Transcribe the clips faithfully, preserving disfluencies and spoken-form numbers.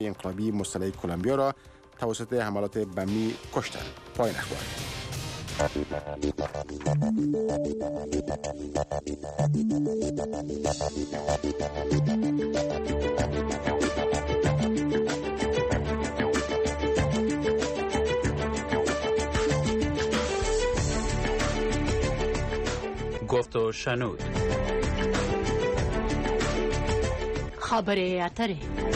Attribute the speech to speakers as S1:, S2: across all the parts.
S1: انقلابی مستعلی کلمبیا را توسط حملات بمی کشتند. پایان اخبار.
S2: گفت و شنود.
S3: خبر اتره.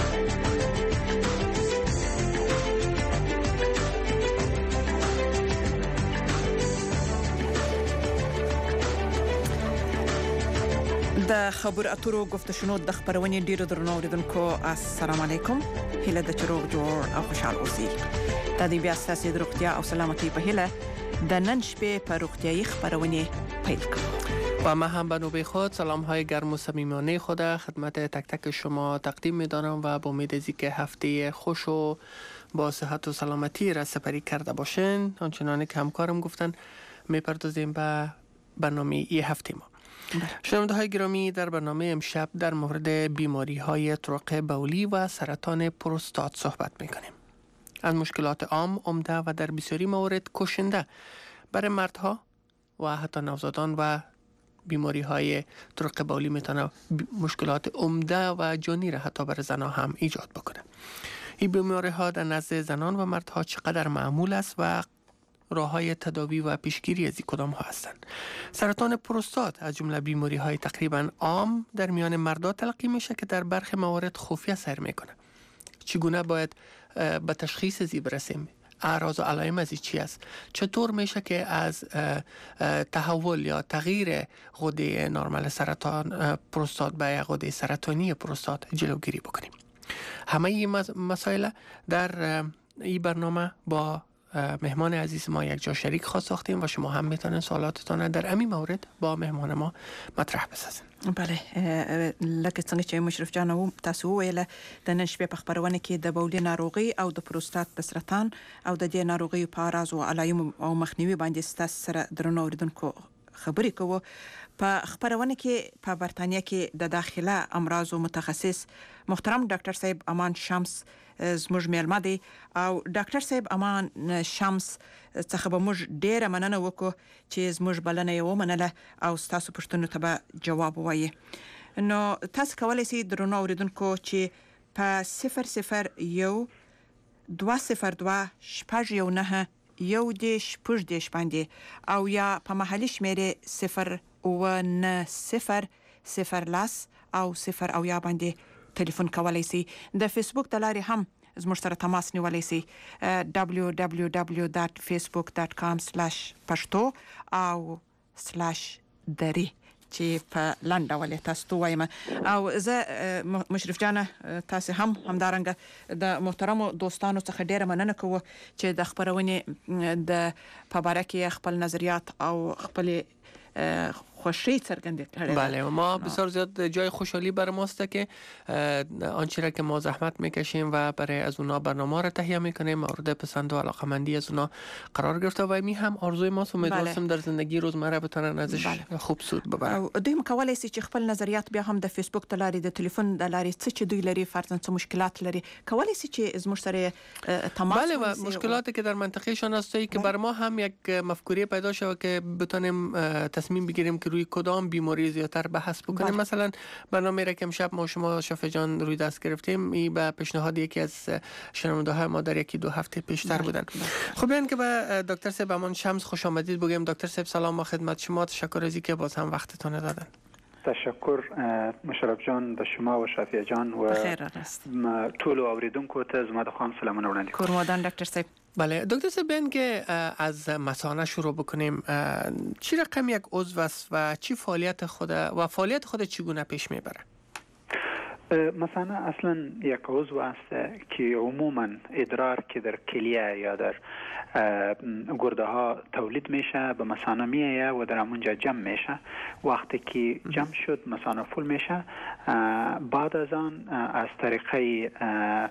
S4: د خبر اترو گفت شنود د خبرونې ډیرو درنو اوریدونکو السلام علیکم. هله د چروغ جوړ او خوشحال اوسئ. د دې بیا ستاسو د روغتیا او سلامتۍ په هله د نن شپې په روغتیايي خبرونه پیل کوم.
S5: و من هم به نوبه خود سلام های گرم و صمیمانه خود خدمت تک تک شما تقدیم می دارم و با امید از اینکه هفته خوش و با صحت و سلامتی را سپری کرده باشین. آنچنانی که همکارم گفتن میپردازیم به برنامه ای هفته ما. شنونده های گرامی، در برنامه امشب در مورد بیماری های طرق بولی و سرطان پروستات صحبت میکنیم. از مشکلات عام، عمده و در بسیاری موارد کشنده برای مردها و حتی نوزادان و بیماری های طرق بولی میتونه مشکلات عمده و جانی را حتی برای زنان هم ایجاد بکنه. این بیماری ها در نزد زنان و مردها چقدر معمول است و راه های تداوی و پیشگیری از این کدام ها هستند. سرطان پروستات از جمله بیماری های تقریبا عام در میان مردها تلقی میشه که در برخی موارد خفیه سیر میکنه. چگونه باید به تشخیص از این برسیم؟ اعراض و علائم از این چی است؟ چطور میشه که از تحول یا تغییر غده نرمال سرطان پروستات به غده سرطانی پروستات جلوگیری بکنیم؟ همه این مسائل در این برنامه با مهمان عزیز ما یک جا شریک خواهد ساختیم و شما هم میتونین سوالاتتان در همین مورد با مهمان ما مطرح بسازین.
S4: بله، لکه څنګه چې مشرف جان او تاسو ویل د نن شپې په خبرونه کې د بولي ناروغي او د پروستات د سرطان او د دې ناروغي په اعراض او علایمو او مخنیوي باندې ستاسو سره درنو اوریدونکو خبرې کوو. په خبرونه کې په برتانیا کې د داخله امراض متخصص محترم ډاکټر صاحب امان شمس زموږ میلمه دی او ډاکټر صاحب امان شمس څخه به موږ ډیره مننه وکړو چې زموږ بلنه یې ومنله او ستاسو پوښتنو ته به جواب ووایي. نو تاسو کولی شئ درنو اوریدونکو چې په صفر صفر یو دوه صفر دوه شپږ یو نهه یو دېرش شپږ دېرش باندې او یا په محلي شمېرې صفر اووه نه صفر صفر لس او صفر او یا باندې ټلیفون کولی شئ. د فیسبوک د لارې هم زموږ سره تماس نیولی شئ دبلیو دبلیو دبلیو دات فیسبوک دات کام سلاش پښتو او سلاش دري چې په لاندې ډول تاسو ته وایم. او زه مشرف جان تاسو هم همدارنګه د محترمو دوستانو څخه ډیره مننه کوم چې د خبرونې د په باره کې خپل نظریات او خپل خوشی څرګنده کړې.
S5: بله، ما بسیار زیاد جای خوشحالی برای ماست که آنچه را که ما زحمت میکشیم و برای از اونا برنامه را تهیه میکنیم مورد پسند و علاقمندی از اونا قرار گرفته و می هم آرزوی ماست. امیدوارم در زندگی روزمره بتونن ازش بله. خوب سود ببرن.
S4: او دوی مکولی شي چې خپل نظریات بیا هم د فیسبوک د لارې د ټلیفون د لارې څه چې دوی لري فرضاً څه مشکلات لري کولی شي چې زموږ سره تماس
S5: بله و مشکلاتی که در منطقه شان است که بر ما هم یک مفکوره پیدا شود که بتونیم تصمیم بگیریم که روی کدام بیماری زیاتر بحث بکنیم. بله. مثلا برنامه را که امشب ما شما شفا جان روی دست گرفتیم این به پیشنهاد یکی از شنونده های ما در یکی دو هفته پیشتر بودن. خب بیان که به دکتر صاحب امان شمس خوش آمدید بگیم. دکتر صاحب سلام و خدمت شما. تشکر از اینکه باز هم وقتتون دادن.
S6: تشکر مشرف جان به شما و شفیع جان و طول اوریدونکو ته زما د خام سلامونه وړاندې کوم.
S4: کورمدان دکتر صاحب.
S5: بله دکتر صاحب بیان که از مثانه شروع بکنیم. چی رقم یک عضو است و چی فعالیت خود و فعالیت خود چگونه پیش میبره؟
S6: مثانه اصلا یک عضو است که عموما ادرار که در کلیه یا در گرده ها تولید میشه به مثانه میایه و در همونجا جمع میشه. وقتی که جمع شد مثانه فول میشه. بعد از آن از طریقه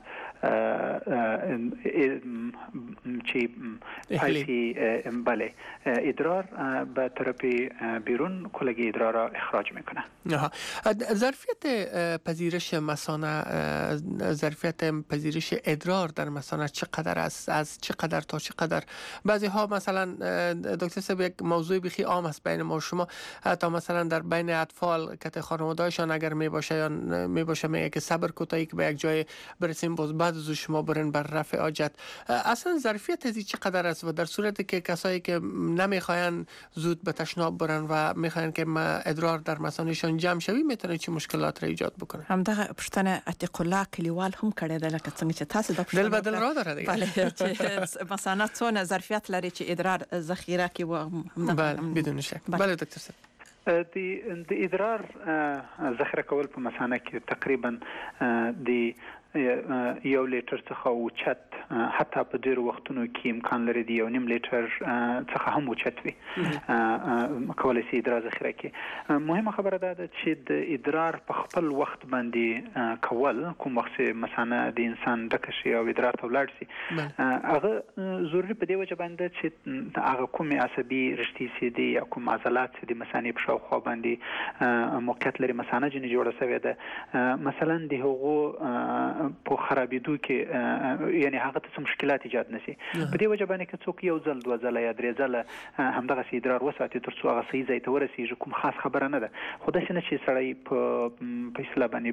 S6: چی پایپی بله ادرار به طرف بیرون کلگی ادرار را اخراج میکنه.
S5: ظرفیت پذیرش مثانه، ظرفیت پذیرش ادرار در مثانه چقدر است؟ از چقدر تا چقدر؟ بعضی ها مثلا دکتر صاحب یک موضوع بخی عام است بین ما شما، تا مثلا در بین اطفال که خانواده‌شان اگر می باشه یا می باشه میگه که صبر کوتاهی که به یک جای برسیم باز بعد از شما برن بر رفع حاجت. اصلا ظرفیت از چقدر است و در صورتی که کسایی که نمیخواین زود به تشناب برن و میخواین که ادرار در مثانهشان جمع شوی میتونه چه مشکلات را ایجاد بکنه؟
S4: همدغه پښتنه عتیق الله کلیوال هم کړی ده لکه څنګه چې تاسو د
S5: دل بدل را داره دیگه.
S4: بله چې مثانه څونه ظرفیت لري چې ادرار ذخیره کی و
S5: بله بدون شک. بله دکتر صاحب
S6: د د ادرار ذخیره کول په مثانه کې تقریبا د یو لیټر څخه اوچت حتی په ډیرو وختونو کې امکان لري د یو نیم لیټر څخه هم اوچت وي کولای شي ادرار ذخیره کړي. مهمه خبره ده چې د ادرار په خپل وخت باندې کول کوم وخت مثلا د انسان ډکه شي او ادرار ته ولاړ شي هغه ضروري په دې وجه باندې چې هغه کومې عصبي رشتې سي دي یا کوم عضلات سي دي مثانې په شاوخوا باندې موقعیت لري مثانه جنې جوړه شوې ده مثلا د هغو په خرابېدو کې یعنی هغه ته مشکلات ایجاد نشي. په دې وجه باندې که څوک یو ځل دوه ځله یا درې ځله همدغه سي ادرار وساتي تر څو هغه صحیح ځای ته ورسیږي کوم خاص خبره نه ده. خو داسې نه چې سړی په په اصطلاح باندې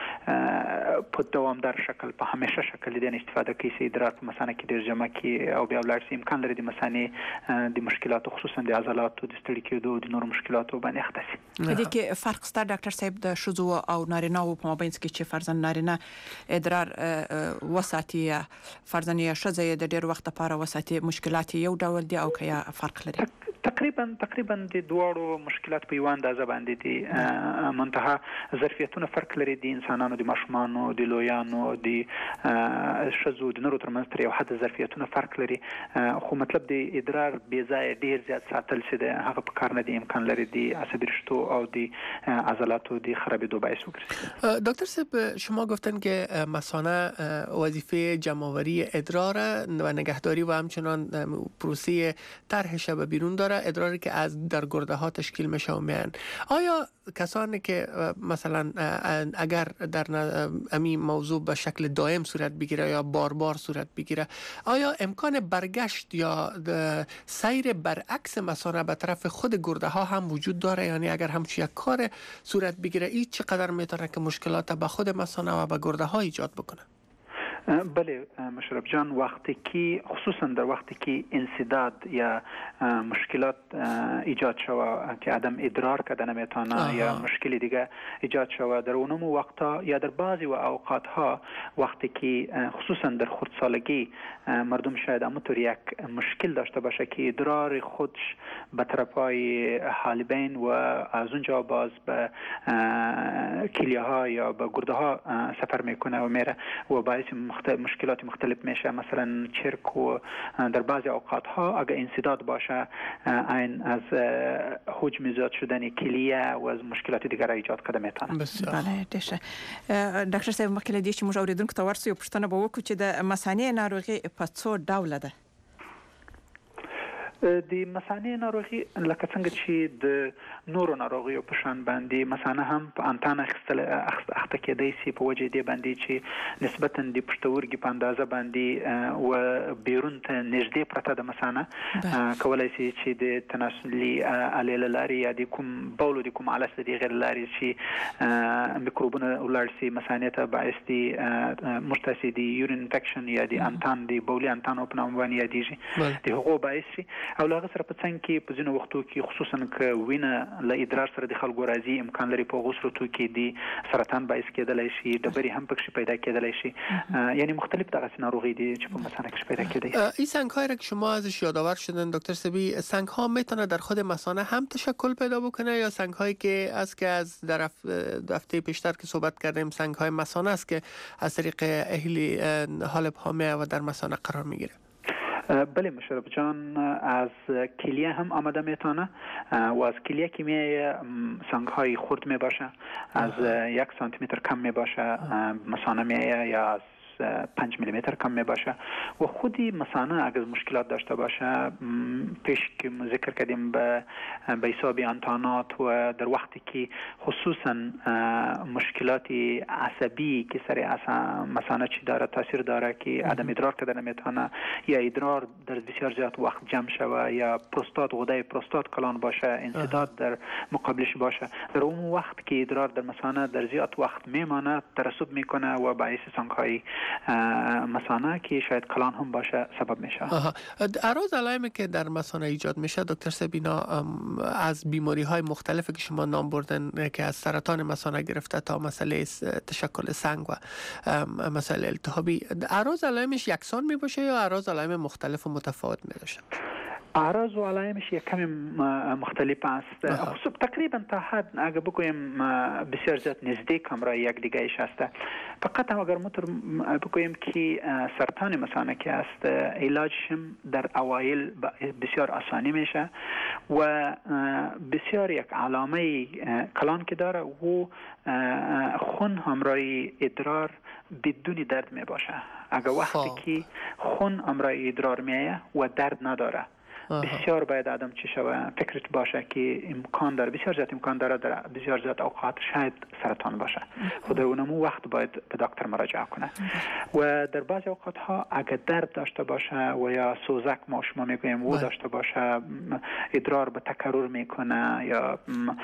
S6: په دوامدار شکل په همیشه شکل دې استفاده کوي سي ادرار په مثانه کې ډېر جمع کړي او بیا ولاړ شي امکان لري د مثانې د مشکلاتو خصوصا د عضلاتو د ستړي کېدو د نورو مشکلاتو باندې اخته شي.
S4: په دې کې فرق شته ډاکټر صاحب د ښځو او نارینه‌و په مابین کې چې فرضاً نارینه ادرار وساتي فرضاً یا ښځه د ډېر وخت لپاره وساتي مشکلات یو ډول دي او که فرق لري؟
S6: تقریبا تقریبا د دواړو مشکلات په یو اندازه باندې دي منتها ظرفیتونه فرق لري د انسانانو د ماشومانو د لویانو د ښځو د نورو ترمنځ تر یو حد ظرفیتونه فرق لري خو مطلب د ادرار بې ځایه ډېر زیات ساتل چې د هغه په کار نه دی امکان لري د عصبي رشتو او د عضلاتو د خرابېدو باعث وګرځي.
S5: دکتر صاحب شما گفتن که مثانه وظیفه جمع‌آوری ادرار و نگهداری و همچنان پروسه طرحش به بیرون داره ادراری که از در گرده ها تشکیل میشه و میان. آیا کسانی که مثلا اگر در امی موضوع به شکل دائم صورت بگیره یا بار بار صورت بگیره آیا امکان برگشت یا سیر برعکس مثانه به طرف خود گرده ها هم وجود داره؟ یعنی اگر همچین یک کار صورت بگیره این چقدر میتونه که مشکلات به خود مثانه و به گرده ها ایجاد بکنه؟
S6: بله مشرف جان وقتی که خصوصا در وقتی که انسداد یا مشکلات ایجاد شود که عدم ادرار کردن میتونه یا مشکلی دیگه ایجاد شود در اونم وقتا یا در بعضی و اوقات ها وقتی که خصوصا در خردسالگی مردم شاید همونطور یک مشکل داشته باشه که ادرار خودش به طرفای حالبین و از اونجا باز به کلیه ها یا به گرده ها سفر میکنه و میره و باعث مشکلات مختلف میشه مثلا چرک و در بعضی اوقات ها اگر انسداد باشه این از حجم زیاد شدن کلیه و از مشکلات دیگر ایجاد کده میتونه.
S4: بله دیشه ډاکټر صاحب مکه دې چې موږ اوریدونکو ته ورسو پښتنه به وکړو چې د مثانې ناروغي په څو ډوله ده؟
S6: د مثانې ناروغي لکه څنګه چې د نورو ناروغیو په شان باندې مثانه هم په انتان اخیستل اخته کېدای شي په وجه دی باندې چې نسبتا د پښتورګي په اندازه باندې و بیرون ته نږدې پرته د مثانه کولای شي چې د تناسلي الیل لاري یا د کوم بولو د کوم علس د غیر لاري چې میکروبونه ولاړ شي مثانه ته باعث دي مرتسي دي یورین انفیکشن یا د انتان د بولي انتان په نوم باندې یادېږي د هغو باعث شي او لاغه سره په څنګه کې په ځینو وختو کې خصوصا ک وینه له ادرار سره د خلکو راځي امکان لري په غوسرتو کې د سرطان باعث کېدلی شي ډبرې هم پکې پیدا کېدلی شي یعنی مختلف دغه ناروغي دي چې په مثانه کې پیدا کېدای شي.
S5: این سنگ هایی که شما ازش یادآور شدن دکتر سبی سنگ ها میتونه در خود مثانه هم تشکل پیدا بکنه یا سنگ هایی که از که از در هفته پیشتر که صحبت کردیم سنگ های مثانه است که از طریق اهلی حالب ها میاد و در مثانه قرار میگیره؟
S6: بله مشرف جان از کلیه هم آمده میتونه و از کلیه که می سنگ های خرد می باشه از یک سانتی متر کم می باشه مثانه می یا از پنج میلیمتر کم می باشه و خودی مثانه اگر مشکلات داشته باشه پیش که ذکر کردیم به به حساب انتانات و در وقتی که خصوصا مشکلات عصبی که سر مثانه چی داره تاثیر داره که عدم ادرار کردن نمیتونه یا ادرار در بسیار زیاد وقت جمع شوه یا پروستات غده پروستات کلان باشه انسداد در مقابلش باشه در اون وقت که ادرار در مثانه در زیاد وقت میمانه ترسب میکنه و باعث سانگ‌های مثانه که شاید کلان هم باشه سبب میشه.
S5: اعراض علائمی که در مثانه ایجاد میشه دکتر سبینا از بیماری های مختلفی که شما نام بردن که از سرطان مثانه گرفته تا مسئله تشکل سنگ و مسئله التهابی، اعراض علائمش یکسان می باشه یا اعراض علائم مختلف و متفاوت می باشه؟
S6: اعراض و علائمش یک کمی مختلف است. خب تقریبا تا حد اگه بگویم بسیار زیاد نزدیک همراه یک دیگه ایش است. فقط اگر مطور بگویم که سرطان مثانه که است علاجش در اوایل بسیار آسانی میشه و بسیار یک علامه کلان که داره و خون همراه ادرار بدون درد می باشه. اگر وقتی که خون همراه ادرار میایه و درد نداره بسیار باید آدم چی شوه فکرت باشه که امکان داره بسیار زیاد امکان داره در بسیار زیاد اوقات شاید سرطان باشه خود در اونمو وقت باید به دکتر مراجعه کنه و در بعضی اوقات ها اگر درد داشته باشه و یا سوزک ما شما میگویم و داشته باشه ادرار به تکرر میکنه یا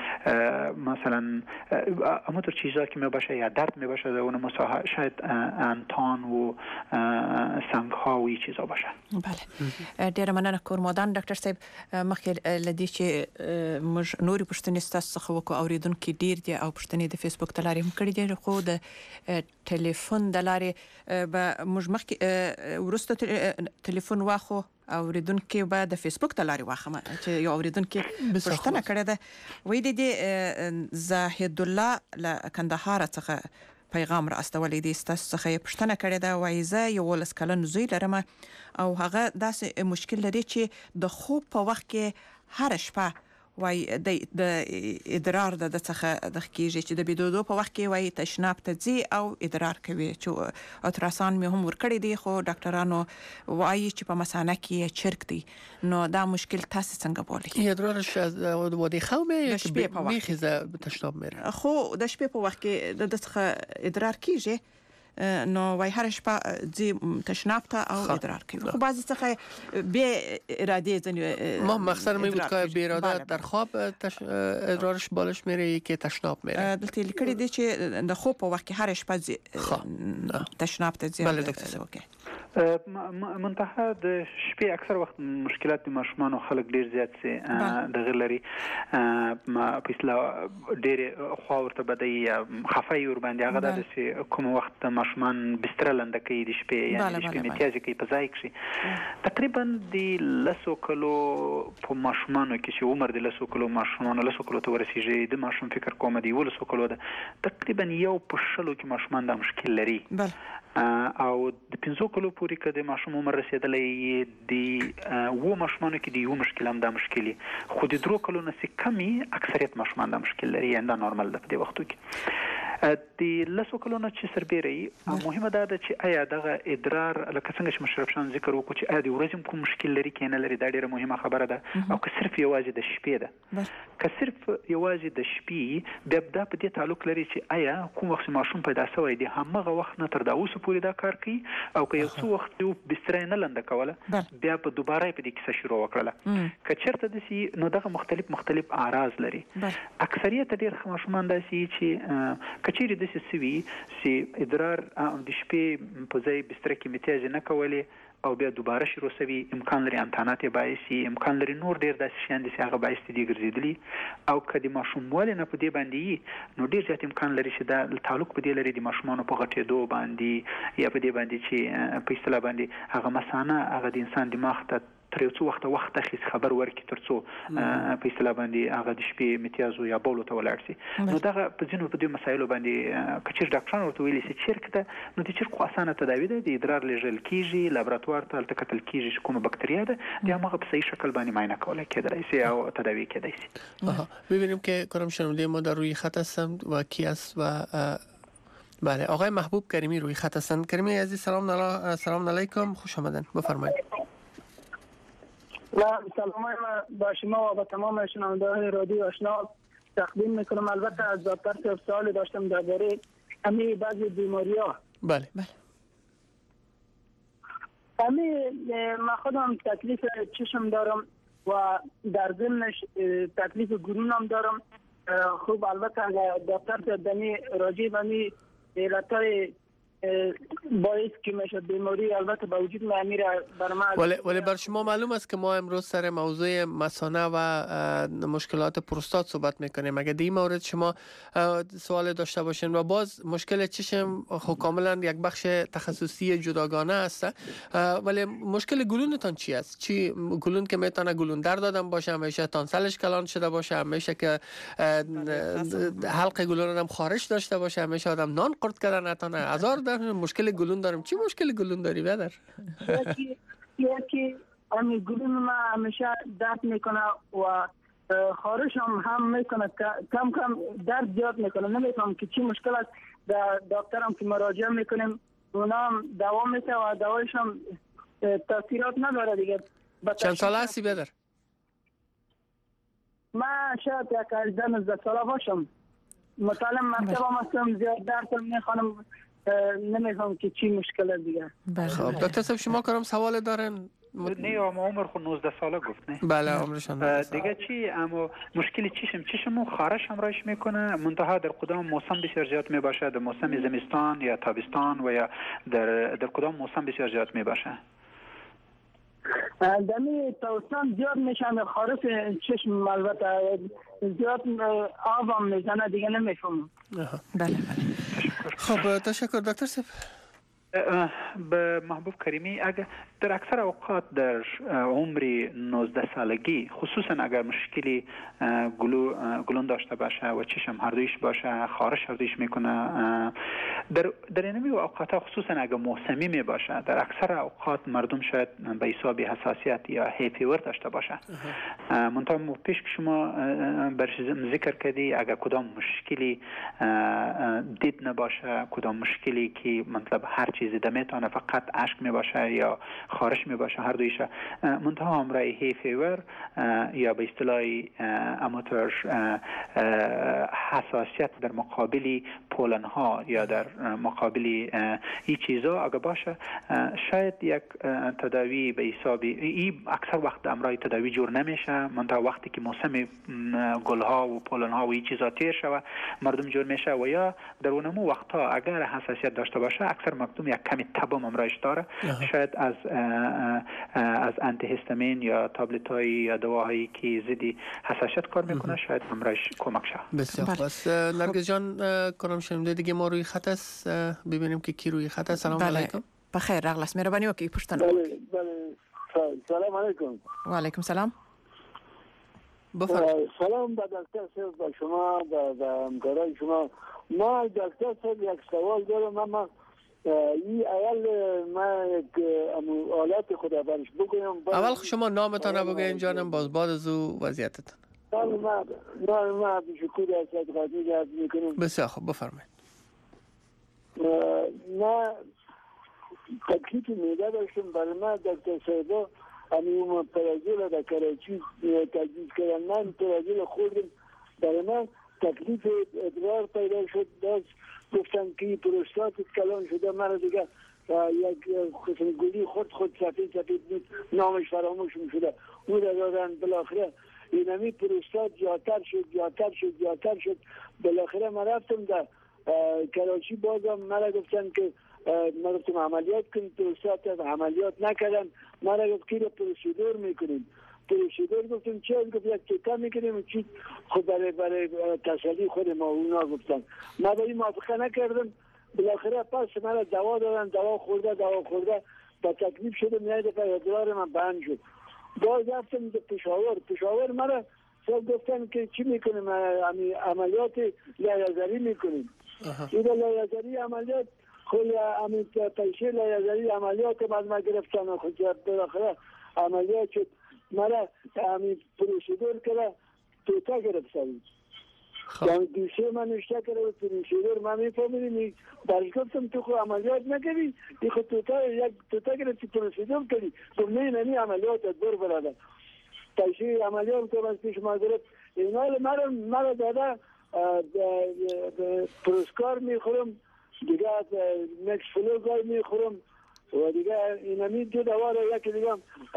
S6: مثلا همونطور چیزا که می باشه یا درد می باشه در اونمو شاید انتان و سنگ ها و این چیزا باشه.
S4: بله ډیره مننه کورمودان ډاکټر صاحب مخکې لدی چې موږ نوري پوښتنې ستاسو څخه وکړو اوریدونکو ډیر دي او پوښتنې د فیسبوک د لارې هم کړې دي خو د ټلیفون د لارې به موږ مخکې ورسته ټلیفون واخو اوریدونکو به د فیسبوک د لارې واخم چې یو اوریدونکو پوښتنه کړې ده وې د زاهد الله له کندهار څخه پیغام را استولې دي ستاسو څخه پوښتنه کړې ده وایي زه یو ولس کلن زوی لرم او هغه داسې مشکل لري چې د خوب په وخت کې هر شپه وای د ادرار د څخه د کیږي چې د بيدودو په وخت کې وای تشناب ته ځي او ادرار کوي چې الټراساوند مې هم ورکړی دی خو ډاکټرانو وایي چې په مثانه کې چرک دی نو دا مشکل تاسو څنګه بولي
S5: ادرارش از ودی خومه چې میخزه تشناب میره
S4: خو د شپې په وخت کې د څخه ادرار کیږي نو وای هر شپه زی تشناب ته او ادرار کوي خب بعضی څخه به اراده ځنی
S5: ما مقصد می بود که به اراده در خواب تش... ادرارش بالش میره که تشناب میره
S4: دلته لیکلي دي چې د خوب په وخت کې هر شپه زی تشناب ته ځي
S5: بله دکتر
S6: اوکي منتها د شپې اکثر وخت مشکلات د ماشومان او خلک ډیر زیات سي د غلري ما په اصطلاح ډیر خو ورته بدای خفای ور باندې هغه د سي کوم وخت ماشومان بستر لاندې کوي د شپې یعنی د شپې میتیازي کوي په ځای کې تقریبا د لسو کلو په ماشومانو کې چې عمر د لسو کلو ماشومان لسو کلو ته ورسیږي د ماشوم فکر کوم دی ولسو کلو ده تقریبا یو په شلو کې ماشومان د مشکل لري او د پنځو کلو پورې کې د ماشوم عمر رسیدلې دی وو ماشومانو کې دی یو مشکل هم د مشکلي خو د درو کلو نه کمی اکثریت ماشومان د مشکل لري انده نورمال ده په دې وختو کې د لسو کلو نه چې سربېري مهمه ده چې آیا دغه ادرار لکه څنګه چې مشرف شان ذکر وکړو چې آیا د ورځې کوم مشکل لري کې نه لري دا ډیره مهمه خبره ده او که صرف یوازې د شپې ده که صرف یوازې د شپې بیا دا په دې تعلق لري چې آیا کوم وخت ماشوم پیدا شوی دی همغه وخت نه تر دا اوسه پورې دا کار کوي او که یو څو وخت یو بستر نه لاندې کوله بیا په دوباره په دې کې شروع وکړه که چیرته د سي نو دغه مختلف مختلف اعراض لري اکثریت ډیر ماشومان دا سي چې کچېری د سوي سي ادرار د شپې په ځای بستر کې میتیاز نه کولې او بیا دوباره شروع شوی امکان لري انتانات بایسي امکان لري نور ډیر د شیان دي چې هغه بایسي دي ګرځېدلی او کدي ماشوم ولې نه په دې باندې نو ډیر ځات امکان لري چې دا تعلق په دې لري د ماشومانو په غټېدو باندې یا په دې باندې چې په اصطلاح باندې هغه مثانه هغه د انسان دماغ ته تر یو څو وخت وخت اخیس خبر ورکړي ترڅو په اصطلاح باندې هغه د شپې میتیازو یا بولو ته ولاړ شي نو دغه په ځینو په دې مسایلو باندې کچیر ډاکټران ورته ویلي چې چیرک ته نو د چیرک اسانه تداوی ده د ادرار لېږل کیږي لابراتوار ته التکتل کیږي چې کومه بکتریا ده د هغه په صحیح شکل باندې معاینه کولای کېدای شي او تداوی کېدای شي
S5: ببینیم که کارم شنونده ما در روی خط هستم و کی است و بله آقای محبوب کریمی روی خط هستند. کریمی عزیز سلام نلا... سلام علیکم، خوش آمدن، بفرمایید.
S7: و سلام با شما و با تمام شنوندگان رادیو آشنا تقدیم میکنم. البته از دکتر صاحب سوال داشتم درباره همه بعضی بیماری‌ها.
S5: بله
S4: بله.
S7: همه من خودم تکلیف چشم دارم و در ضمنش تکلیف گلونم دارم. خوب البته دکتر صاحب دنی راجع به می علتای باعث که میشه بیماری البته با وجود میمیره بر ما.
S5: ولی ولی بر شما معلوم است که ما امروز سر موضوع مثانه و مشکلات پروستات صحبت میکنیم. اگه این مورد شما سوال داشته باشین و باز مشکل چشم خب کاملا یک بخش تخصصی جداگانه است، ولی مشکل گلونتان چی است؟ چی گلون که میتونه گلون در دادن باشه، همیشه تانسلش کلان شده باشه، همیشه که حلق گلون هم خارش داشته باشه، همیشه آدم نان قرط کردن نتونه، هزار مشکل گلون دارم. چی مشکل گلون داری بدر؟
S7: یکی یکی امی گلون ما همیشه درد میکنه و خارش هم هم میکنه، کم کم درد زیاد میکنه. نمیفهم که چی مشکل است. در دکتر هم که مراجعه میکنیم اونا هم دوا میده و دوایش هم تاثیرات نداره دیگه.
S5: چند ساله هستی بدر؟
S7: من شاید یک هجده نوزده ساله باشم. مطالعه مکتب هم هستم، زیاد درس هم میخوانم، نمیفهم که چی مشکل دیگه.
S5: خب دکتر صاحب شما کارم سوال دارن؟
S6: نه اما عمر خود نوزده ساله گفت نه؟
S5: بله عمرشان
S6: دیگه چی؟ اما مشکلی چیشم چیشمو خارش همراهش میکنه، منتها در کدام موسم بسیار زیاد میباشه، در موسم زمستان یا تابستان و یا در در کدام موسم بسیار زیاد میباشه؟
S7: دمی تابستان زیاد میشن خارش چشم، البته زیاد آبم میزنه دیگه نمیفهمم.
S4: بله بله.
S5: خب تشکر دکتر صاحب.
S6: به محبوب کریمی، اگر در اکثر اوقات در عمر نوزده سالگی خصوصا اگر مشکلی گلو گلون داشته باشه و چشم هر دویش باشه، خارش هر دویش میکنه، در در این اوقات خصوصا اگر موسمی می باشه، در اکثر اوقات مردم شاید به حساب حساسیت یا هی فیور داشته باشه. منتها پیش که شما برش ذکر کردی اگر کدام مشکلی دید نباشه، کدام مشکلی که مطلب هر چیزی دمیتونه فقط اشک می باشه یا خارش می باشه، هر دویشه منتها همراه هی فیور یا به اصطلاح اماتور حساسیت در مقابل پولن ها یا در مقابل این چیزا اگه باشه، شاید یک تداوی به حساب این اکثر وقت امرای تداوی جور نمیشه، منتها وقتی که موسم گل ها و پولن ها و این چیزا تیر شوه مردم جور میشه. و یا در اونمو وقتا اگر حساسیت داشته باشه اکثر مردم یک کمی تبم امرایش داره، شاید از از آنتی هیستامین یا تابلت های یا دواهایی که ضد حساسیت کار میکنه شاید امرایش کمک شه.
S5: بسیار خوب است. نرگس جان کنم شنونده دیگه ما روی خط است، ببینیم که کی روی خط است. سلام علیکم.
S4: بخیر رغلس مهربانی وکي پښتنه.
S7: بله بله سلام علیکم.
S4: و علیکم سلام.
S5: بفرمایید.
S7: سلام به دکتر صاحب، به شما و همکاران شما. ما دکتر صاحب یک سوال دارم. اما این اول ما یک حالت خدا برش بگویم.
S5: اول شما نامتان بگوین جانم، باز بعد از او وضعیتتان.
S7: نام ما نام ما بشکر از قاضی یاد میکنم.
S5: بسیار خوب بفرمایید.
S7: ما تکلیف میده داشتم برای ما دکتر صاحب امی اون پرازیل در کراچی تجویز کردن. من پرازیل خوردم، برای من تکلیف ادرار پیدا شد. باز گفتن که پروستاتت کلان شده. من دیگه یک قسم گلی خود خود سفید سفید بود، نامش فراموش شده. اون را دادن بالاخره اینمی پروستات جاتر شد جاتر شد جاتر شد. بالاخره من رفتم در کراچی، بازم من گفتن که ما گفتم عملیات کنیم پروستات، عملیات نکردن. ما گفت که پروسیدور میکنیم. پروسیدور گفتم چه؟ گفت یک تیکا میکنیم چی؟ خود برای برای تسلی خود ما اونا گفتن. ما با این موافقه نکردم. بالاخره پس من دوا دادن، دوا خورده دوا خورده با تکلیف شدم. یه دفعه ادرار من بند شد. باز رفتم به پشاور. پشاور مرا سب گفتن که چی میکنیم؟ عملیات لیزری میکنیم. این لیزری عملیات خود همین پیشه لیزری عملیات بعد ما گرفتن. خود بالاخره عملیات شد. مرا همین پروسیدور کرده توتا گرفتن. یعنی دوشه من نشته کرده و پریشیدر من میفهمیدیم برش گفتم تو خود عملیات نکردی این خود توتا یک توتا گرفتی پریشیدر کردی تو نه نمی عملیات ادبر براده تایشی عملیات که من پیش معذرت اینا مرا مرا داده پروسکار میخورم دیگه مکس فلو گای میخورم و دیگه اینمی دو دوا را یکی دیگه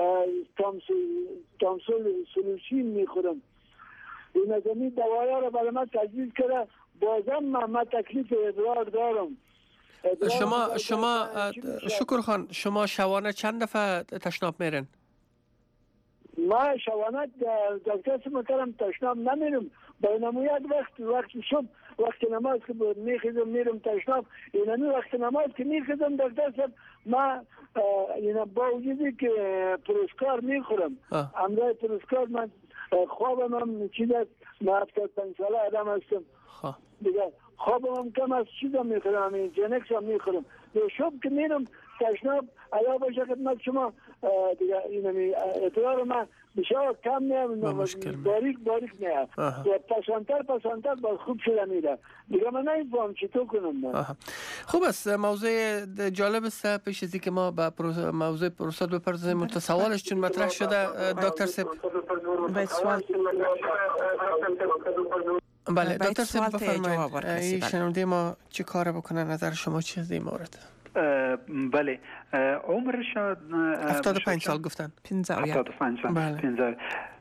S7: تامسول سلوشین میخورم این از این دوایه را برای من تجویز کرده بازم من تکلیف ادرار دارم
S5: شما شما شکر خان شما شوانه چند دفعه تشناب میرن؟
S7: ما شوانه دکتر سمکرم تشناب نمیرم بینمو یک وقت وقت شب وقت نماز که میخیزم میرم تشناب اینمی وقت نماز که میخیزم دکتر سب ما اینا با وجودی که پروسکار میخورم امرای پروسکار من خوابم هم چیز است من هفتاد پنج ساله آدم هستم دیگه خوابم هم کم از چیزم میخورم این جنکس هم میخورم شب که میرم تشناب علا باشه خدمت شما دیگه اینمی اطلاع من بسیار کم نیم باریک باریک نیم و پسانتر پسانتر باز خوب شده میره دیگه من نمیفهم چطور کنم.
S5: خوب است موضوع جالب است پیش ازی که ما به موضوع پروستات بپردازیم متسوالش چون مطرح شده دکتر سب
S4: باید سوال
S5: بله دکتر سب بفرمایید شنونده ما چه کار بکنه نظر شما چی از این مورد؟
S6: بله عمرش
S5: هفتاد و پنج سال گفتن
S6: هفتاد و پنج سال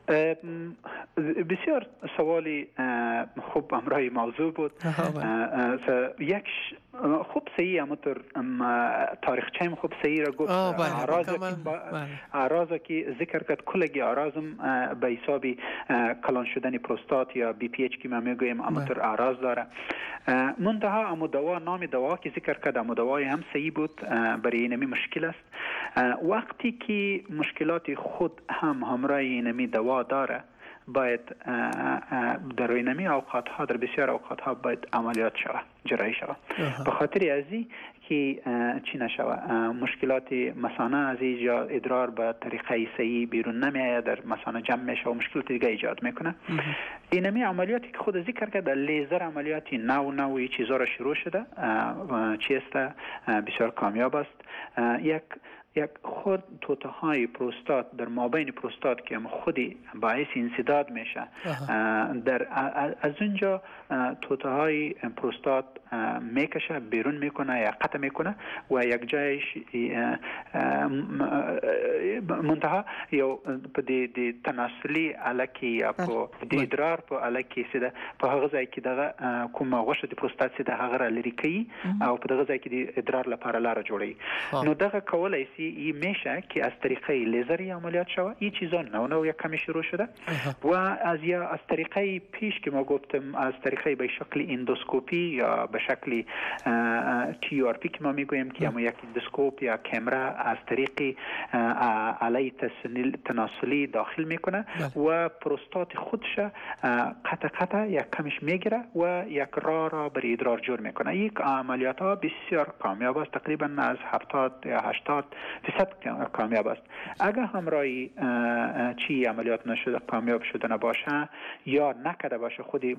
S6: بسیار سوالی خوب امرای موضوع بود یک خوب صحیح امتر تاریخچه خوب صحیح را گفت اعراض که ذکر کرد کلگی اعراضم به حسابی کلان شدن پروستات یا بی پی اچ که ما میگویم امتر اعراض داره منتها امو دوا نام دوا که ذکر کرد امو دوای هم صحیح بود برای اینمی مشکل است وقتی که مشکلات خود هم همراه اینمی دوا داره باید در اینمی اوقات ها در بسیار اوقات ها باید عملیات شود جراحی شود به خاطر ازی که چی نشود مشکلات مثانه از اینجا ادرار به طریقه صحیح بیرون نمیآید در مثانه جمع میشه و مشکلات دیگه ایجاد میکنه اینمی عملیاتی که خود ذکر کرده لیزر عملیاتی نو نوی چیزا را شروع شده چی است بسیار کامیاب است یک یک خود توته های پروستات در مابین پروستات که خودی باعث انسداد میشه در از اونجا توته های پروستات میکشه بیرون میکنه یا قطع میکنه و یک جایش منتها یا دی دی تناسلی الکی یا په دی ادرار په الکی سده په هغه ځای کې دغه کومه غوښه د پروستات سده هغه را لري کوي او په دغه ځای کې د ادرار لپاره لار جوړي نو دغه کولای سی ای میشه که از طریقه لیزری عملیات شود این چیزا نو نو یک کمی شروع شده و از یا از طریقه پیش که ما گفتم از طریقه به شکل اندوسکوپی یا به شکل تی آر پی که ما میگوییم که اما یک اندوسکوپ یا کامرا از طریق علی تناسلی داخل میکنه و پروستات خودش قطع قطع یک کمش میگیره و یک راه را برای ادرار جور میکنه. یک عملیات ها بسیار کامیاب است، تقریبا از هفتاد یا هشتاد فیصد کامیاب است. اگر همراهی چی عملیات نشده کامیاب شده نباشه یا نکده باشه خودی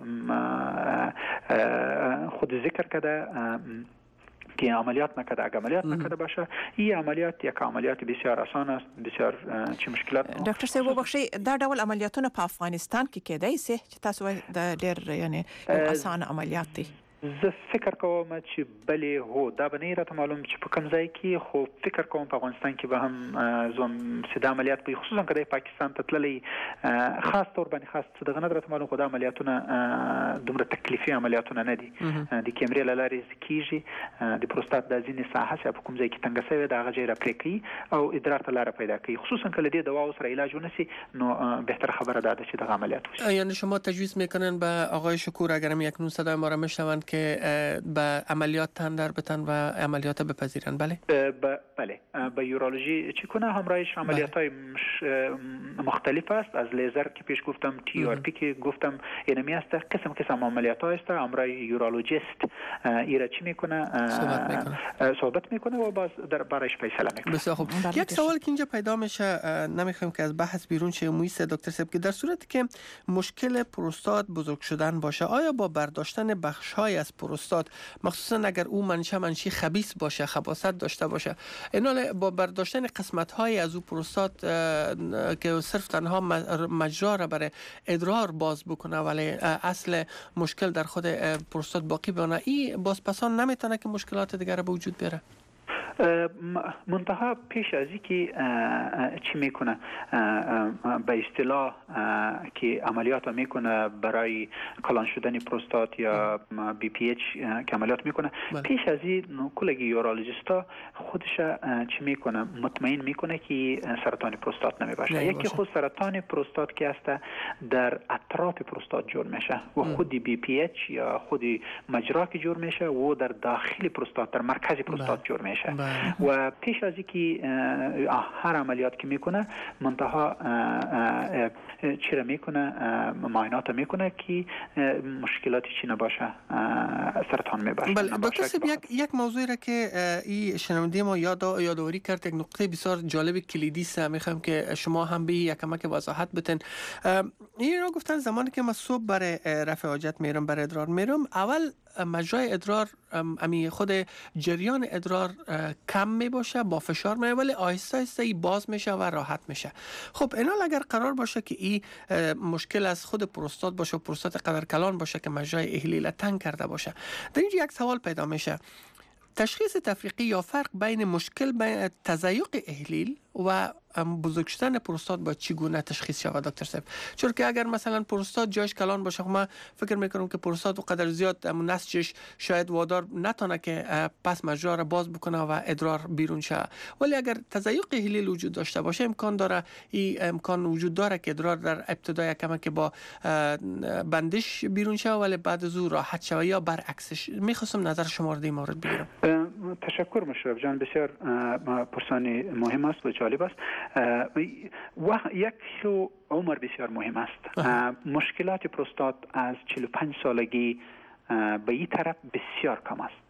S6: خود ذکر کرده که عملیات نکده، اگر عملیات نکده باشه این عملیات یک عملیات بسیار آسان است، بسیار چه مشکلات.
S4: دکتر صاحب ببخشئ دا ډول عملیاتونه په افغانستان کې کېدای شي چې تاسو د ډېر یعنی آسان عملیات دي؟
S6: زه فکر کوم چې بلې هو دا به نه راته معلوم چې په کوم ځای کې، خو فکر کوم په افغانستان کې به هم زوم سیده عملیات به خصوصا که د پاکستان ته تللی خاص طور باندې خاص دغه نه راته معلوم، خو دا عملیاتونه دومره تکلیفي عملیاتونه نه دي. د کیمرې له لارې کېږي، د پروستات د ځینې ساحه چې په کوم ځای کې تنګه شوې ده هغه ځای را پرې کوي او ادرار ته لاره پیدا کوي. خصوصا که له دې دواو سره علاج ونسي نو بهتره خبره دا ده چې دغه عملیات وشي.
S5: یعنی شما تجویز میکنن به آقای شکور اگر هم یک صدای ما را میشنوند که به عملیات تن در بتن و عملیات بپذیرن؟ بله
S6: بله به به یورولوژی چی کنه همراهش عملیات های مختلف است. از لیزر که پیش گفتم، تی آر پی که گفتم، اینمی است. قسم قسم عملیات ها است. همراه یورولوژیست ایرا چی میکنه؟
S5: صحبت میکنه
S6: صحبت میکنه و باز در برایش فیصله میکنه.
S5: بسیار خوب. یک سوال که اینجا پیدا میشه، نمیخوایم که از بحث بیرون شه، مویس دکتر صاحب، که در صورتی که مشکل پروستات بزرگ شدن باشه، آیا با برداشتن بخش‌های از پروستات، مخصوصا اگر او منشأ منشی خبیث باشه، خباثت داشته باشه، اینال با برداشتن قسمت‌های از او پروستات که صرف تنها مجرا را برای ادرار باز بکنه ولی اصل مشکل در خود پروستات باقی بمانه، این بازپسان نمیتونه که مشکلات دیگر به وجود بیاره؟
S6: منتها پیش از اینکه چی میکنه به اصطلاح که عملیات میکنه برای کلان شدن پروستات یا بی پی اچ که عملیات میکنه، پیش از این کلگی یورولوژیستا خودش چی میکنه؟ مطمئن میکنه که سرطان پروستات نمیباشه. یکی خود سرطان پروستات که است در اطراف پروستات جور میشه و خودی بی پی اچ یا خودی مجرا که جور میشه و در داخل پروستات، در مرکز پروستات جور میشه. و پیش از اینکه هر عملیات که میکنه منتها چرا میکنه؟ معاینات میکنه که مشکلاتی چی نباشه، سرطان میباشه.
S5: بله دکتر صاحب، یک یک موضوعی را که این شنونده ما یاد یادآوری کرد، یک نقطه بسیار جالب کلیدی است، میخوام که شما هم به یک کمک وضاحت بتین. این را گفتن زمانی که ما صبح برای رفع حاجت میرم، برای ادرار میرم، اول مجرای ادرار امی خود جریان ادرار کم می باشه، با فشار می، ولی آهسته آهسته ای باز میشه و راحت میشه. خب اینا اگر قرار باشه که این مشکل از خود پروستات باشه، پروستات قدر کلان باشه که مجرای احلیل تنگ کرده باشه، در اینجا یک سوال پیدا میشه: تشخیص تفریقی یا فرق بین مشکل بین تضیق احلیل و بزرگ شدن پروستات با چگونه تشخیص شود دکتر صاحب؟ چون که اگر مثلا پروستات جایش کلان باشه، ما فکر میکنم که پروستات و قدر زیاد نسجش شاید وادار نتونه که پس مجرا را باز بکنه و ادرار بیرون شه، ولی اگر تضیق احلیل وجود داشته باشه، امکان داره این امکان وجود داره که ادرار در ابتدای کما که با بندش بیرون شه ولی بعد از او راحت شه، یا برعکسش. میخواستم نظر شما رو در این مورد بگیرم.
S6: تشکر مشرف جان، بسیار پرسانی مهم است و جالب است. و یک شو عمر بسیار مهم است. مشکلات پروستات از چهل و پنج سالگی به این طرف بسیار کم است.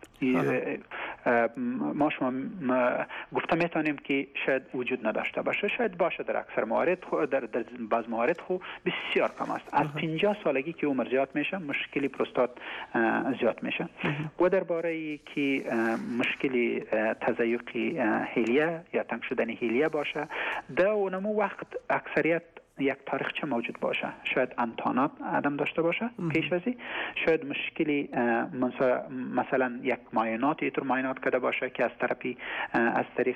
S6: ما شما گفته میتونیم که شاید وجود نداشته باشه، شاید باشه در اکثر موارد، خو در, در بعض موارد خو بسیار کم است. از پنجاه سالگی که عمر زیاد میشه مشکلی پروستات زیاد میشه. و درباره که مشکلی تضیق هیلیه یا تنگ شدن هیلیه باشه، در اونمو وقت اکثریت یک تاریخچه موجود باشه، شاید انتانات عدم داشته باشه پیش ازی، شاید مشکلی مثلا یک معاینات ایتر معاینات کرده باشه که از طرفی از طریق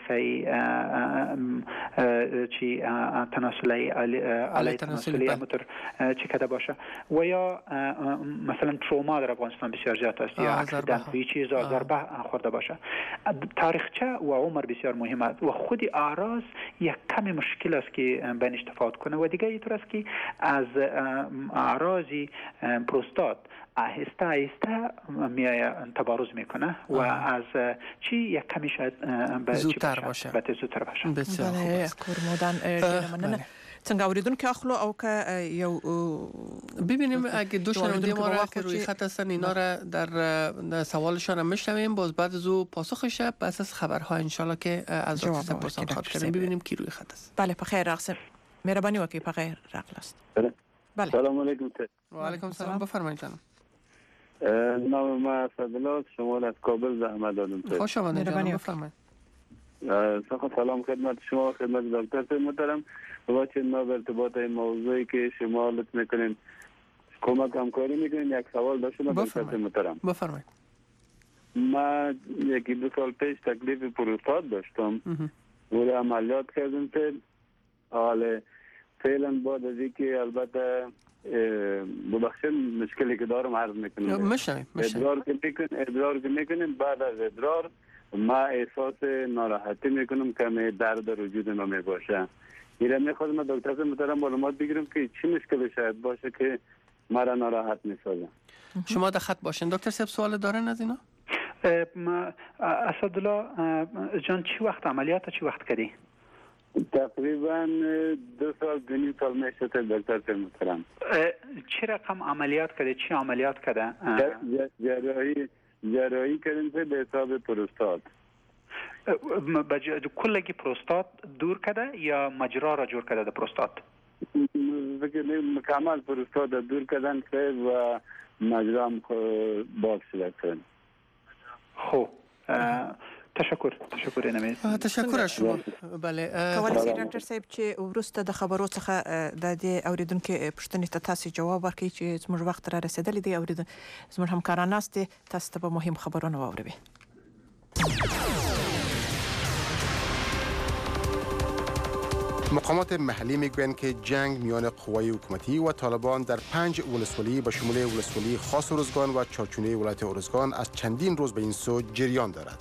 S6: چی تناسلی علی تناسلی امتر چی کرده باشه، و یا مثلا تروما در افغانستان بسیار زیاد است، یا اکسیدنت و چیز ضربه خورده باشه. تاریخچه و عمر بسیار مهم است و خود اعراض یک کمی مشکل است که بینش تفاوت کنه. و دیگه اینطور است که از اعراض پروستات آهسته آهسته میای تبارز میکنه و از چی یک کمی شاید
S5: زودتر باشه،
S6: به زودتر باشه.
S5: بسیار خوب است.
S4: کورمودان څنګه اوریدون که اخلو او که یو
S5: ببینیم اگه دو شنونده ما را که روی خط هستن اینا را در سوالشان هم میشنویم، باز بعد از او پاسخش پس از خبرها انشالله که از دکتر صاحب پرسان خواهد کردیم. ببینیم کی روی خط است.
S4: بله بخیر راقص مهربانی وکیل بخیر راقلاست.
S7: بله سلام علیکم.
S5: و علیکم السلام، بفرمایید جناب.
S7: نام ما فضل شمال از کابل زحمت دادم.
S5: خوش آمدید جناب، بفرمایید.
S7: سلام خدمت شما، خدمت دکتر محترم. بابت ما به ارتباط این موضوعی که شما لطف میکنین کمک همکاری میکنین، یک سوال داشتم دکتر محترم.
S5: بفرمایید.
S7: ما یکی دو سال پیش تکلیف پروستات داشتم و عملیات کردم فعل حال فعلا بعد از اینکه البته ببخشید مشکلی که دارم عرض میکنم
S5: مشنویم
S7: ادرار که میکنم ادرار که میکنم بعد از ادرار ما احساس ناراحتی میکنم که می درد وجود ما میباشه. میرم میخوام دکتر محترم معلومات بگیرم که چی مشکلی شاید باشه که مرا ناراحت میسازه.
S5: شما در خط باشین دکتر صاحب، سوال دارن از اینا؟
S6: اسدالله جان چی وقت عملیات چی وقت کردی؟
S7: تقریبا دو سال دو نیم سال میشه دکتر محترم.
S6: چه رقم عملیات کرده؟ چی عملیات کرده؟
S7: جراحی جراحی کردیم به حساب پروستات.
S6: کلگی پروستات دور کرده یا مجرا را جور کرده در پروستات؟
S7: مکمل پروستات دور کردن و مجرا هم باز شده کردن.
S6: خب تشکر تشکر نمیز
S5: تشکر از شما. بله
S4: کولی شي ډاکټر صاحب چې ورسته د خبرو څخه د دې اوریدونکو پوښتنې ته تاسو جواب ورکړئ چې زموږ وخت را رسیدلی دی. اوریدل زموږ همکاران ناست دي، تاسو ته به مهم خبرونه واوروي.
S1: مقامات محلی میگویند که جنگ میان قوای حکومتی و طالبان در پنج ولسوالی به شمول ولسوالی خاص ارزگان و چارچونه ولایت ارزگان از چندین روز به این سو جریان دارد.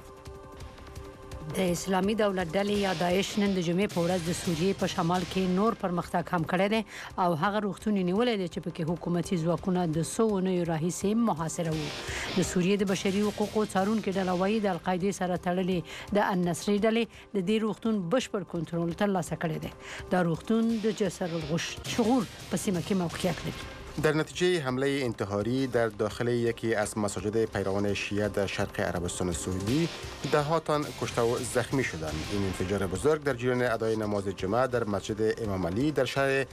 S3: د اسلامي دولت ډلې یا داعش نن د جمعې په ورځ د سوریې په شمال کې نور پرمختګ هم کړی دی او هغه روغتون یې نیولی دی چې پکې حکومتي ځواکونه د څو اونیو راهیسې محاصره وو. د سوریې د بشري حقوقو څارونکې ډله وایي د القاعدې سره تړلې د النصرې ډلې د دې روغتون بشپړ کنټرول ترلاسه کړی دی. دا روغتون د جسر الشغور په سیمه کې موقعیت لري.
S1: در نتیجه حمله انتحاری در داخل یکی از مساجد پیروان شیعه در شرق عربستان سعودی ده تن کشته و زخمی شدند. این انفجار بزرگ در جریان ادای نماز جمعه در مسجد امام علی در شهر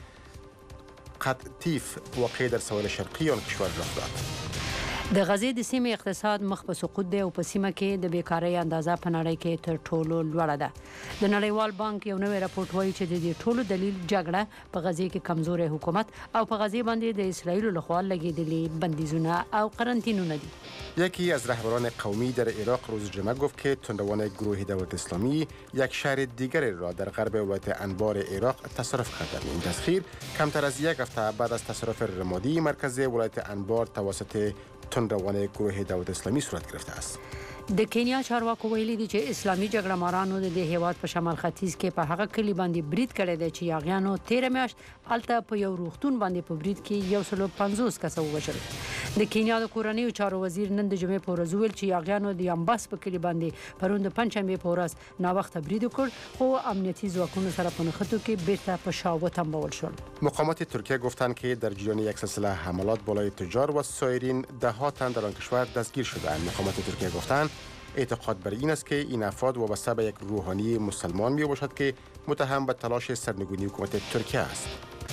S1: قطیف واقع در سواحل شرقی آن کشور رخ داد.
S3: د غزې د سیمې اقتصاد مخ په سقوط دی او په سیمه کې د بیکارۍ اندازه په نړۍ کې تر ټولو لوړه ده. د نړیوال بانک یو نوی راپورټ وایي چې د دې ټولو دلیل جګړه په غزې کې کمزوري حکومت او په غزې باندې د اسرائیل لخوا لګېدلي بندیزونه او قرنطینونه دي.
S1: یکی از رهبران قومی در عراق روز جمعه گفت که تندروان گروه دولت اسلامی یک شهر دیگر را در غرب ولایت انبار عراق تصرف کردند. این تسخیر کمتر از یک هفته بعد از تصرف رمادی مرکز ولایت انبار توسط تندروان گروه دولت اسلامی صورت گرفته است.
S3: د کینیا چارواکو ویلي دي چې اسلامي جګړهمارانو د دې هیواد په شمال ختیځ کې په هغه کلی باندې برید کړی دی چې یاغیانو تیره میاشت هلته په یو روغتون باندې په برید کې یو سلو پنځوس کسه ووژل. د کینیا د کورنیو چارو وزیر نن د جمعې په ورځ وویل چې یاغیانو د یامباس په کلي باندې پرون د پنجشنبې په ورځ ناوخته برید وکړ خو امنیتي ځواکونو سره په نښتو کې بیرته په شا وتنبول شول.
S1: مقامات ترکیه گفتند که در جریان یک سلسله حملات بالای تجار و سایرین ده ها تن در آن کشور دستگیر شدند. مقامات ترکیه گفتند اعتقاد بر این است که این افراد وابسته به یک روحانی مسلمان می باشد که متهم به تلاش سرنگونی حکومت ترکیه است.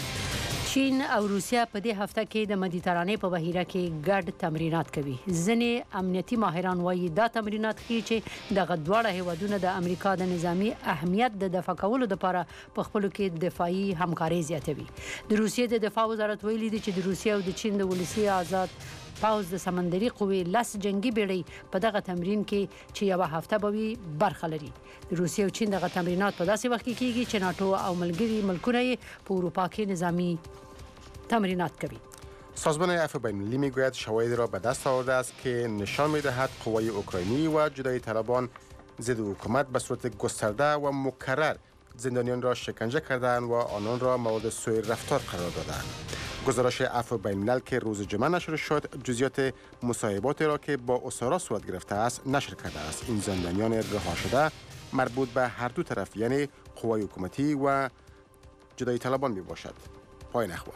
S3: چین او روسیه په دې هفته کې د مدیترانې په بحیره کې ګډ تمرینات کوي. ځینې امنیتي ماهران وایي دا تمرینات ښیي چې دغه دواړه هیوادونه د امریکا د نظامی اهمیت د دفاع کولو لپاره په خپلو کې دفاعي همکاري زیاتوي. د روسیې د دفاع وزارت ویلي دی چې د روسیې او د چین د ولسي آزاد پاوز د سمندري قوې لس جنگي بیړۍ په دغه تمرین کې چې یوه هفته به وي برخه لري. د روسیې او چین دغه تمرینات په داسې وخت کې کیږي چې ناټو او ملګري ملکونه یې په اروپا کې نظامی تمرینات کوي.
S1: سازمان عفو بین‌المللی میگوید شواهدی را به دست آورده است که نشان میدهد قوای اوکراینی و جدای طلبان ضد حکومت به صورت گسترده و مکرر زندانیان را شکنجه کردند و آنان را مورد سوء رفتار قرار دادند. گزارش عفو بین‌الملل که روز جمعه نشر شد جزئیات مصاحباتی را که با اسرا صورت گرفته است نشر کرده است. این زندانیان رها شده مربوط به هر دو طرف یعنی قوای حکومتی و جدای طلبان می باشد. پایان اخبار.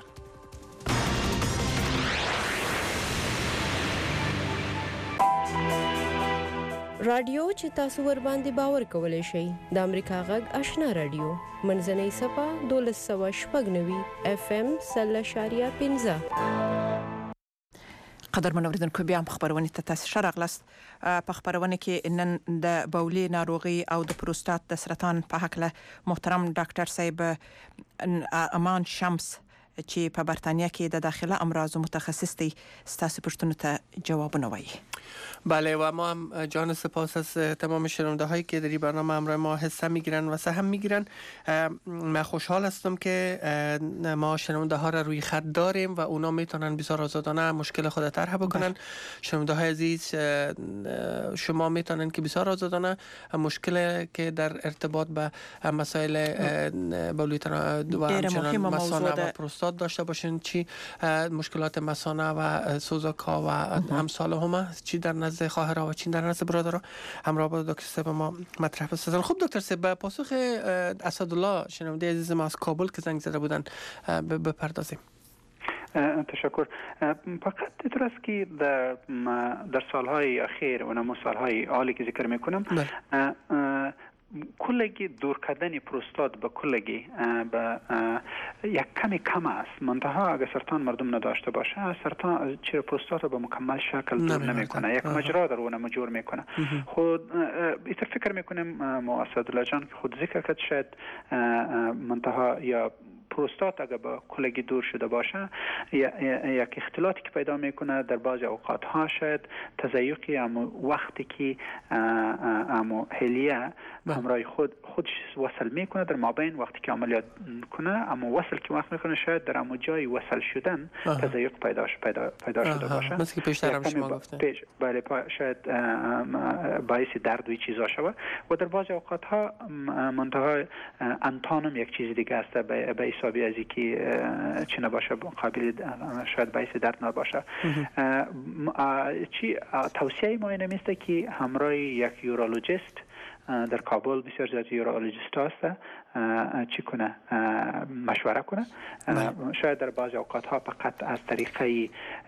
S8: رادیو چې تاسو ور باندې باور کولای شئ د امریکا غږ آشنا رادیو منځنۍ صفه دولس سوه شپږ نوي اف ام سل اشاریه پنځه.
S4: قدرمن اوریدونکو بیا هم خبرونه ته تاسو ښه راغلاست. په خبرونه کې نن د بولي ناروغي او د پروستات د سرطان په هکله محترم ډاکټر صاحب امان شمس چې په برتانیا کې د داخله امراض متخصص دی ستاسو پوښتنو ته جوابونه وایي.
S5: بله و ما هم جان سپاس از تمام شنونده هایی که در این برنامه همراه ما حصه میگیرن و سهم میگیرن. من خوشحال هستم که ما شنونده ها را روی خط داریم و اونا میتونن بسیار آزادانه مشکل خود طرح بکنن. شنونده های عزیز شما میتونن که بسیار آزادانه مشکل که در ارتباط به مسائل بولی و همچنان مثانه و پروستات داشته باشین، چی مشکلات مثانه و سوزاک ها و امثال هم است، چی در نزد خواهرها و چی در نزد برادرها همراه با دکتر صاحب ما مطرح بسازن. خب دکتر صاحب به پاسخ اسدالله شنونده عزیز ما از کابل که زنگ زده بودن بپردازیم.
S6: تشکر. فقط اینطور است که در در سالهای اخیر و نمو سالهای حالی که ذکر میکنم کلگی دور کردن پروستات به کلگی به یک کمی کم است. منتها اگر سرطان مردم نداشته باشه سرطان چرا پروستات رو به مکمل شکل دور نمیکنه، یک مجرا در اون مجور میکنه. خود ایتر فکر میکنیم ما اسدالله جان خود ذکر کرد شاید منتها یا پروستات اگر با کلگی دور شده باشه یک اختلاطی که پیدا میکنه در بعضی اوقات ها شاید تضیقی اما وقتی که اما هلیه همراه خود خودش وصل میکنه در مابین وقتی که عملیات کنه اما وصل که وقت میکنه شاید در اما جای وصل شدن تضیق پیدا پیدا پیدا شده باشه.
S5: مثل که پیشتر هم شما گفتین. پیش
S6: بله شاید باعث درد و چیزا شود و در بعضی اوقات ها منتها انتانم یک چیز دیگه است به حسابی از اینکه چی نباشه قابل شاید باعث درد نباشه. چی توصیه ما اینه میسته که همراه یک یورولوژیست در کابل بسیار زیاد یورولوژیست هست چی کنه مشوره کنه. شاید در بعضی اوقات ها فقط از طریق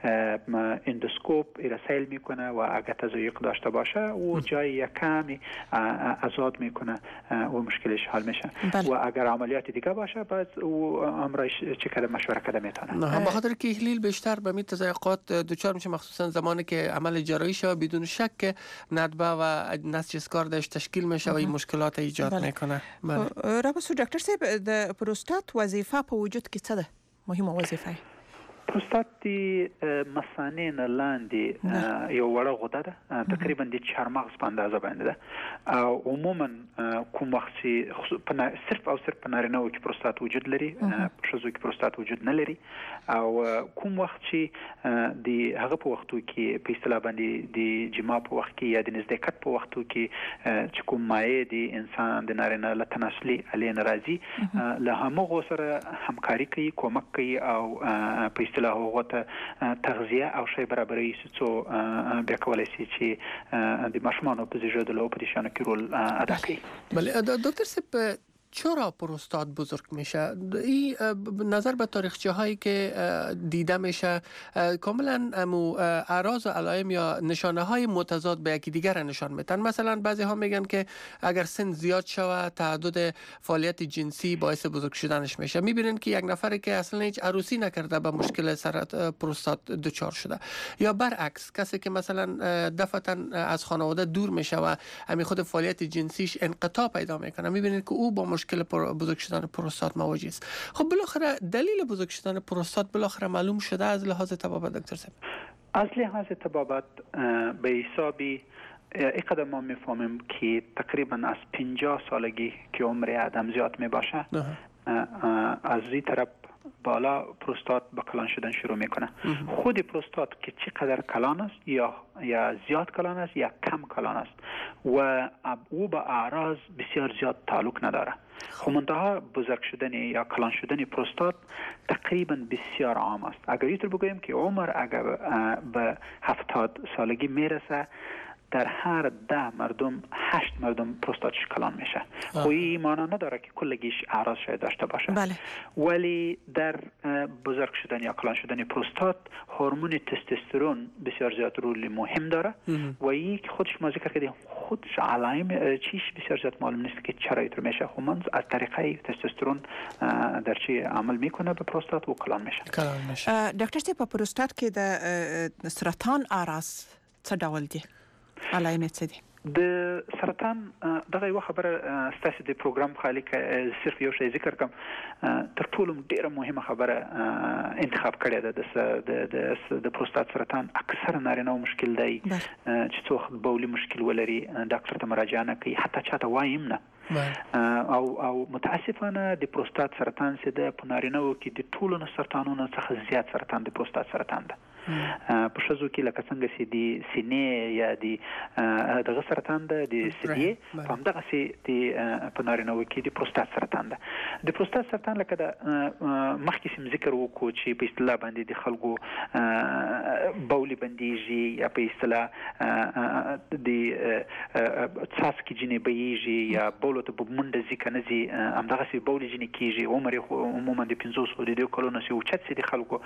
S6: اندوسکوپ ایرسیل میکنه و اگر تضیق داشته باشه و جای یک کمی آزاد میکنه و مشکلش حل میشه. و اگر عملیات دیگه باشه بعد او امرش چی کرده مشوره کرده میتونه.
S5: نه به خاطر که احلیل بیشتر به می تضیقات دچار میشه مخصوصا زمانی که عمل جراحی شه بدون شک ندبه و نسج اسکار داشت تشکیل میشه و این مشکلات ایجاد بله. میکنه.
S4: بله. رابطه ډاکټر صاحب د پروستات وظیفه په وجود کې څه ده؟ مهمه وظیفه
S6: پروستات دی مثانه نه لاندې یو وړه غده ده تقریبا د چهارمغز په اندازه باندې ده او عموما کوم وخت چې صرف او صرف په نارینه‌و کې پروستات وجود لري په ښځو کې پروستات وجود نه لري او کوم وخت چې د هغه په وختو کې په اصطلاح باندې د جما په وخت کې یا د نزدېکت په وختو کې چې کوم مایع د انسان د نارینه له تناسلي علی ناراضي له همغه سره همکاري کوي کومک کوي او په اصطلاح هغه تغذیه او شی برابرۍ څو بیا کولای شي چې د ماشومانو په زیږیدلو په دې شانو کې رول ادا کوي.
S5: بله دکتر صاحب چرا پروستات بزرگ میشه؟ این نظر به تاریخچه هایی که دیده میشه کاملا امو اعراض و علائم یا نشانه های متضاد به یکی دیگر نشان میدن. مثلا بعضی ها میگن که اگر سن زیاد شود تعدد فعالیت جنسی باعث بزرگ شدنش میشه. میبینن که یک نفری که اصلا هیچ عروسی نکرده به مشکل سرطان پروستات دچار شده یا برعکس کسی که مثلا دفعتا از خانواده دور میشه و همین خود فعالیت جنسیش انقطاع پیدا میکنه. میبینید که او با مشکل بزرگ شدن پروستات مواجه است. خب بالاخره دلیل بزرگ شدن پروستات بالاخره معلوم شده از لحاظ طبابت دکتر صاحب؟
S6: از لحاظ طبابت به حسابی اینقدر ما میفهمیم که تقریبا از پنجاه سالگی که عمر آدم زیاد می باشه از این طرف بالا پروستات با کلان شدن شروع میکنه. خود پروستات که چقدر کلان است یا یا زیاد کلان است یا کم کلان است و او با اعراض بسیار زیاد تعلق نداره. خب منتها بزرگ شدن یا کلان شدن پروستات تقریبا بسیار عام است. اگر اینطور بگوییم که عمر اگر به هفتاد سالگی میرسه در هر ده مردم هشت مردم پروستاتش کلان میشه. خب این معنی نداره که کلگیش اعراض شاید داشته باشه.
S4: بله.
S6: ولی در بزرگ شدن یا کلان شدن پروستات هورمون تستوسترون بسیار زیاد رول مهم داره و این که خودش ما ذکر کردیم خودش علائم چیش بسیار زیاد معلوم نیست که چرا اینطور میشه. خب من از طریقه تستوسترون در چی عمل میکنه به پروستات و کلان میشه.
S5: کلان میشه.
S4: دکتر صاحب په پروستات کې د سرطان اعراض څه ډول دي؟ علائم څه دي؟
S6: د سرطان دغه یو خبره ستاسو د پروګرام خالی که صرف یو شی ذکر کوم تر ټولو ډیره مهمه خبره انتخاب کړی ده د د د پروستات سرطان اکثر نارینه مشکل دی چې څوک بولی مشکل ولري ډاکټر ته مراجعه نه کوي حتی چاته وایم نه او او متاسفانه د پروستات سرطان سي د نارینه کې د ټولو سرطانونو څخه زیات سرطان د پروستات سرطان ده. په شذو کې لکه څنګه چې د سینې یا د دغه سرطان ده د سینې په همدغه سي د په نارینه کې د پروستات سرطان ده. د پروستات سرطان لکه د مخکې سم ذکر وکړو چې په اصطلاح باندې د خلکو بولي بنديږي یا په اصطلاح د څاڅکي جنې بهيږي یا بولو ته منډه ځي کنه ځي همدغه سي بولي جنې کیږي عمر عموما د پنځوس او د کلونو سي اوچت سي د خلکو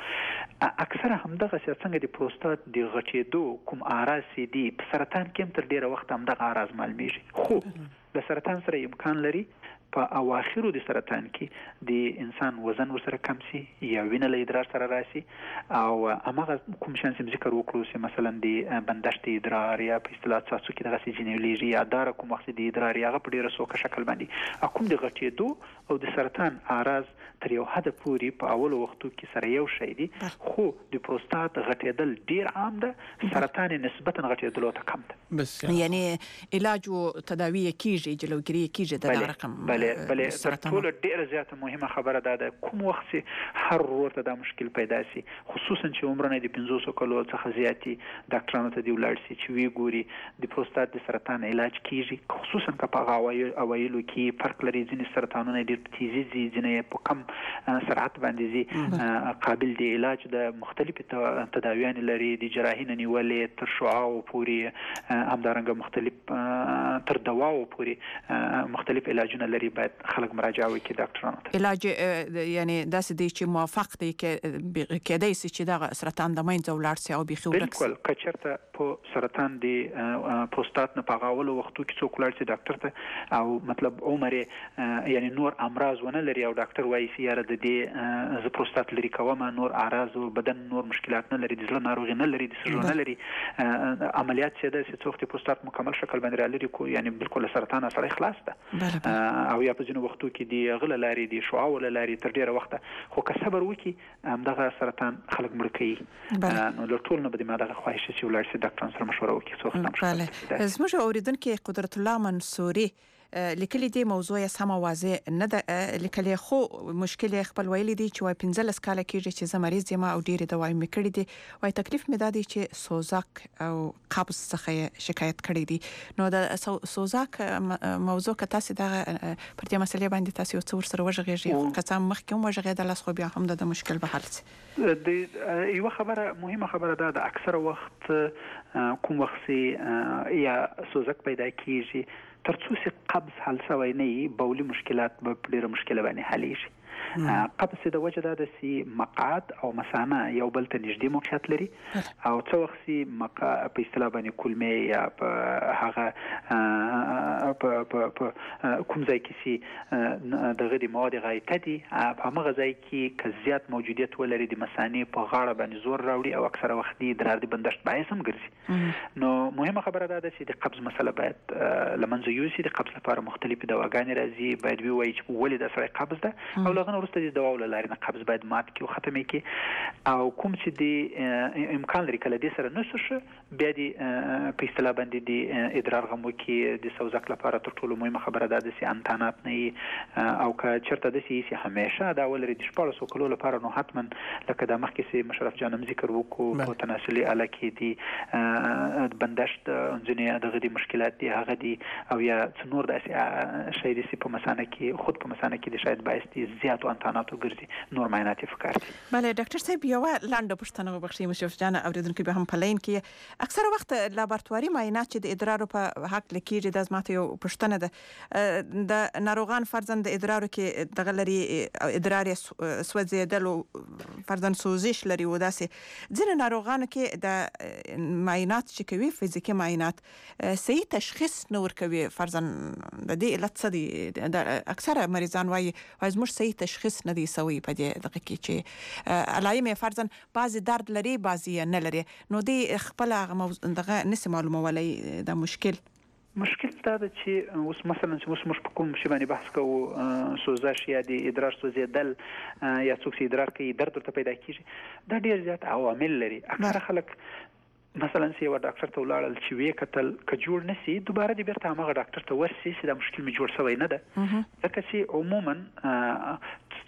S6: اکثره همدغه سي څنګه د پروستات د غټېدو کوم اعراض سي دي په سرطان کې تر ډیره وخت همدغه اعراض معلومیږي خو د سرطان سره امکان لري په اواخرو د سرطان کې د انسان وزن ورسره کم سي یا وینه له ادرار سره راسي او هغه کوم شان سم ذکر وکړو چې مثلا د بندشت ادرار یا په اصطلاح تاسو کې دغه جنیولوژي یا دار کوم وخت د ادرار یا په ډیره سوکه شکل باندې کوم د غټېدو او د سرطان اعراض تر یو حد پورې په اول وختو کې سره یو شی دي خو د پروستات غټېدل ډیر عام ده سرطان نسبتا غټېدل ته کم ده
S4: بس یعنی علاج او تداوی کیږي جلوګیری کیږي د رقم
S6: بله بله ټول ډیره زیاته مهمه خبره ده کوم وخت هر ورته د مشکل پیدا سي خصوصا چې عمرونه د پنځوس کلو څخه زیاتی ډاکټرانو ته دی ولاړ سي چې وی ګوري د پروستات د سرطان علاج کیږي خصوصا که په اوایلو کې فرق لري ځینې سرطانونه ډیر تیزی دي ځینې په کم سرعت باندې زی قابل دی علاج د مختلف تداویان لري د جراحي نیولې تر شعاع پورې همدارنګه مختلف تر دواو پورې مختلف علاجونه لري باید خلک مراجعه وکړي ډاکټرانو ته
S4: علاج یعنی داسې دی چې موافق دی کې کېدای شي چې دا سرطان د مینځ ولاړ سي او بيخي ورکس
S6: بالکل کچرته په سرطان دی پروستات نه پاغاول وختو کې څوک لاړ سي ډاکټر ته او مطلب عمر یعنی نور امراض ونه لري او ډاکټر وايي چې یاره د دې ز پروستات لري کومه نور اعراض او بدن نور مشکلات نه لري د زړه ناروغي نه لري د سږو نه لري عملیات چې د څوک د پروستات مکمل شکل باندې لري کو یعنی بالکل سرطان سره خلاص ده او یا په ځینو وختو کې دی غل لري د شعاع ول لري تر ډیره وخت خو که صبر وکي همدغه سرطان خلک مړ کوي نو له ټول نه بده ما دغه خواهش چې ولر سي ډاکټر سره مشوره وکړي څو ختم شي
S4: بله زموږ اوریدونکو قدرت الله منصوري لیکلي دی موضوع یې سم واضح نه ده لیکلي خو مشکل خپل ویلي دی چې وای پنځلس کاله کېږي چې زه مریض یم او ډېرې دوايي مې کړې دي وای تکلیف مې دا دی چې سوزاک او قبض څخه شکایت کړې دي نو د سوزاک موضوع که تاسو دا پر دې مسلې باندې تاسو یو څه ورسره وژغېږئ که څه مخکې هم وژغېدل خو بیا هم د مشکل به حل شي
S6: د یو خبره مهمه خبره ده د اکثر وخت کوم وخت یا سوزاک پیدا کیږي تر څو چې قبض حل شوی نه بولي مشکلات به ډېر مشکل باندې حل شي قبض د وجه د سي مقعد او مثانه یو بل ته نږدې موقعیت لري او څو وخت سي مقع په اصطلاح باندې کولمه یا په هغه په کوم ځای کې سي دغه د مواد غایطه دي په هغه ځای کې که زیات موجودیت ولري د مثانې په غاړه باندې زور راوړي او اکثره وخت د ادرار د بندشت باعث هم ګرځي نو مهمه خبره ده چې د قبض مسله باید لمنځه یوسي د قبض لپاره مختلفې دواګانې راځي باید وی وایي چې ولې د سره قبض ده او لغه ورسته د دواو لارې نه قبض باید مات کی او ختمې کی او کوم چې د امکان لري کله دې سره نشو شو بیا د په اصطلاح باندې د ادرار غمو کې د سوزک لپاره تر ټولو مهمه خبره ده چې انتانات نه او که چرته د سي همیشه دا ولري د شپږ سو کلو لپاره نو حتما لکه د مخکې سي مشرف جانم ذکر وکړو په تناسلي اله کې دي بندشت ځنې دغه د مشکلات دي هغه دي او یا څنور د شي د سي په مسانه کې خود په مسانه کې د شاید باعث دي زیات انتاناتو ګرځي نور معاینات فکر دي
S4: بله ډاکټر صاحب یو لاندې پوښتنه وبخښئ مشرف جان اوریدونکو به هم په لین کې اکثر وخت لابراتواري معاینات چې د ادرار په حق لکېږي د ازمات یو پوښتنه ده د ناروغان فرضاً د ادرار کې دغه لري ادرار سوځیدل او فرضاً سوزش لري و داسې ځینې ناروغانو کې د معاینات چې کوي فزیکي معاینات صحیح تشخیص نه ورکوي فرضاً د دې علت څه دي د اکثره مریضان وايي زموږ صحیح تشخیص نه دی سوی په دې دغه کې چې علائم فرضاً بعضی درد لري بعضی نه لري نو دی خپل دغه نس معلومولای د مشکل
S6: مشکل دا ده چې اوس مثلا چې اوس موږ په کوم شی باندې بحث کوو سوزش یا د ادرار سوځیدل یا څوک چې ادرار کوي درد ورته پیدا کیږي دا ډیر زیات عوامل لري اکثر خلک مثلا سی و ډاکټر ته ولاړل چې وی کتل ک جوړ نسی دوباره دې بیرته هغه ډاکټر ته ورسي چې دا مشکل می جوړ شوی نه ده ځکه چې عموما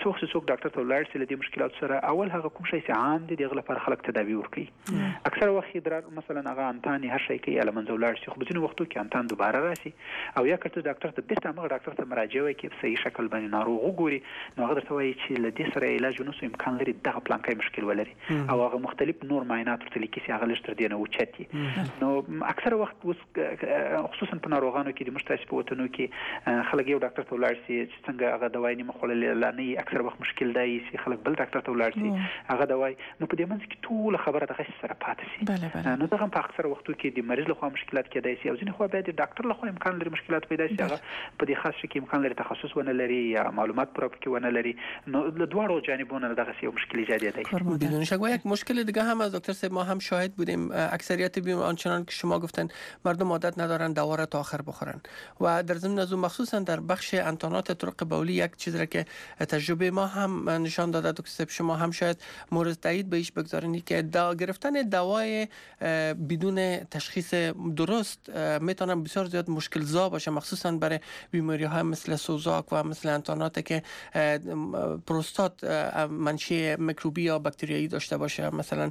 S6: څوک څوک ډاکټر ته ولاړ شي د مشکلات سره اول هغه کوم شی چې عام دي دغه لپاره خلک تداوی ورکوي. اکثر وخت ادرار مثلا هغه انتاني هر شي کوي لمنځه ولاړ شي، خو په ځینو وختو کې انتان دوباره راشي او یا کړه ډاکټر ته بیرته هغه ډاکټر ته مراجعه وکړي په صحیح شکل باندې ناروغ وګوري، نو هغه درته وایي چې له دې سره علاج ونوسو امکان لري دغه پلانکای مشکل ولري او هغه مختلف نور معاینات ورته لیکي چې هغه لږ تر دې نه اوچتي. نو اکثر وخت خصوصا په ناروغانو کې د مشترک په وطنو کې خلک یو ډاکټر ته ولاړ شي چې څنګه هغه دوايي نیمه خوړلې لانه اکثر وخت مشکل دی چې خلک بل ډاکټر ته ولاړ شي هغه دوايي، نو په دې منځ کې ټول خبره دغه سره پاتې شي. نو دغه په اکثر وختو کې د مریض له خوا مشکلات کېدای شي او ځینې خو بیا د ډاکټر له خوا امکان لري مشکلات پیدا شي، هغه په دې خاص شي کې امکان لري تخصص ونه لري یا معلومات پر کې ونه لري، نو له دواړو جانبونو دغه یو مشکل ایجاد دی.
S5: بدون شک یک مشکل دیگه هم از دکتر صاحب ما هم شاهد بودیم، اکثریت بیماران آنچنان که شما گفتن مردم عادت ندارن دوا را تا آخر بخورن و در ضمن از اون مخصوصا در بخش انتانات طرق بولی یک چیزی را که تجربه ما هم نشان داده دکتر صاحب شما هم شاید مورد تایید بهش بگذارید که دا گرفتن دوای بدون تشخیص درست میتونه بسیار زیاد مشکل زا باشه، مخصوصا برای بیماری ها مثل سوزاک و مثل انتانات که پروستات منشأ میکروبی یا باکتریایی داشته باشه، مثلا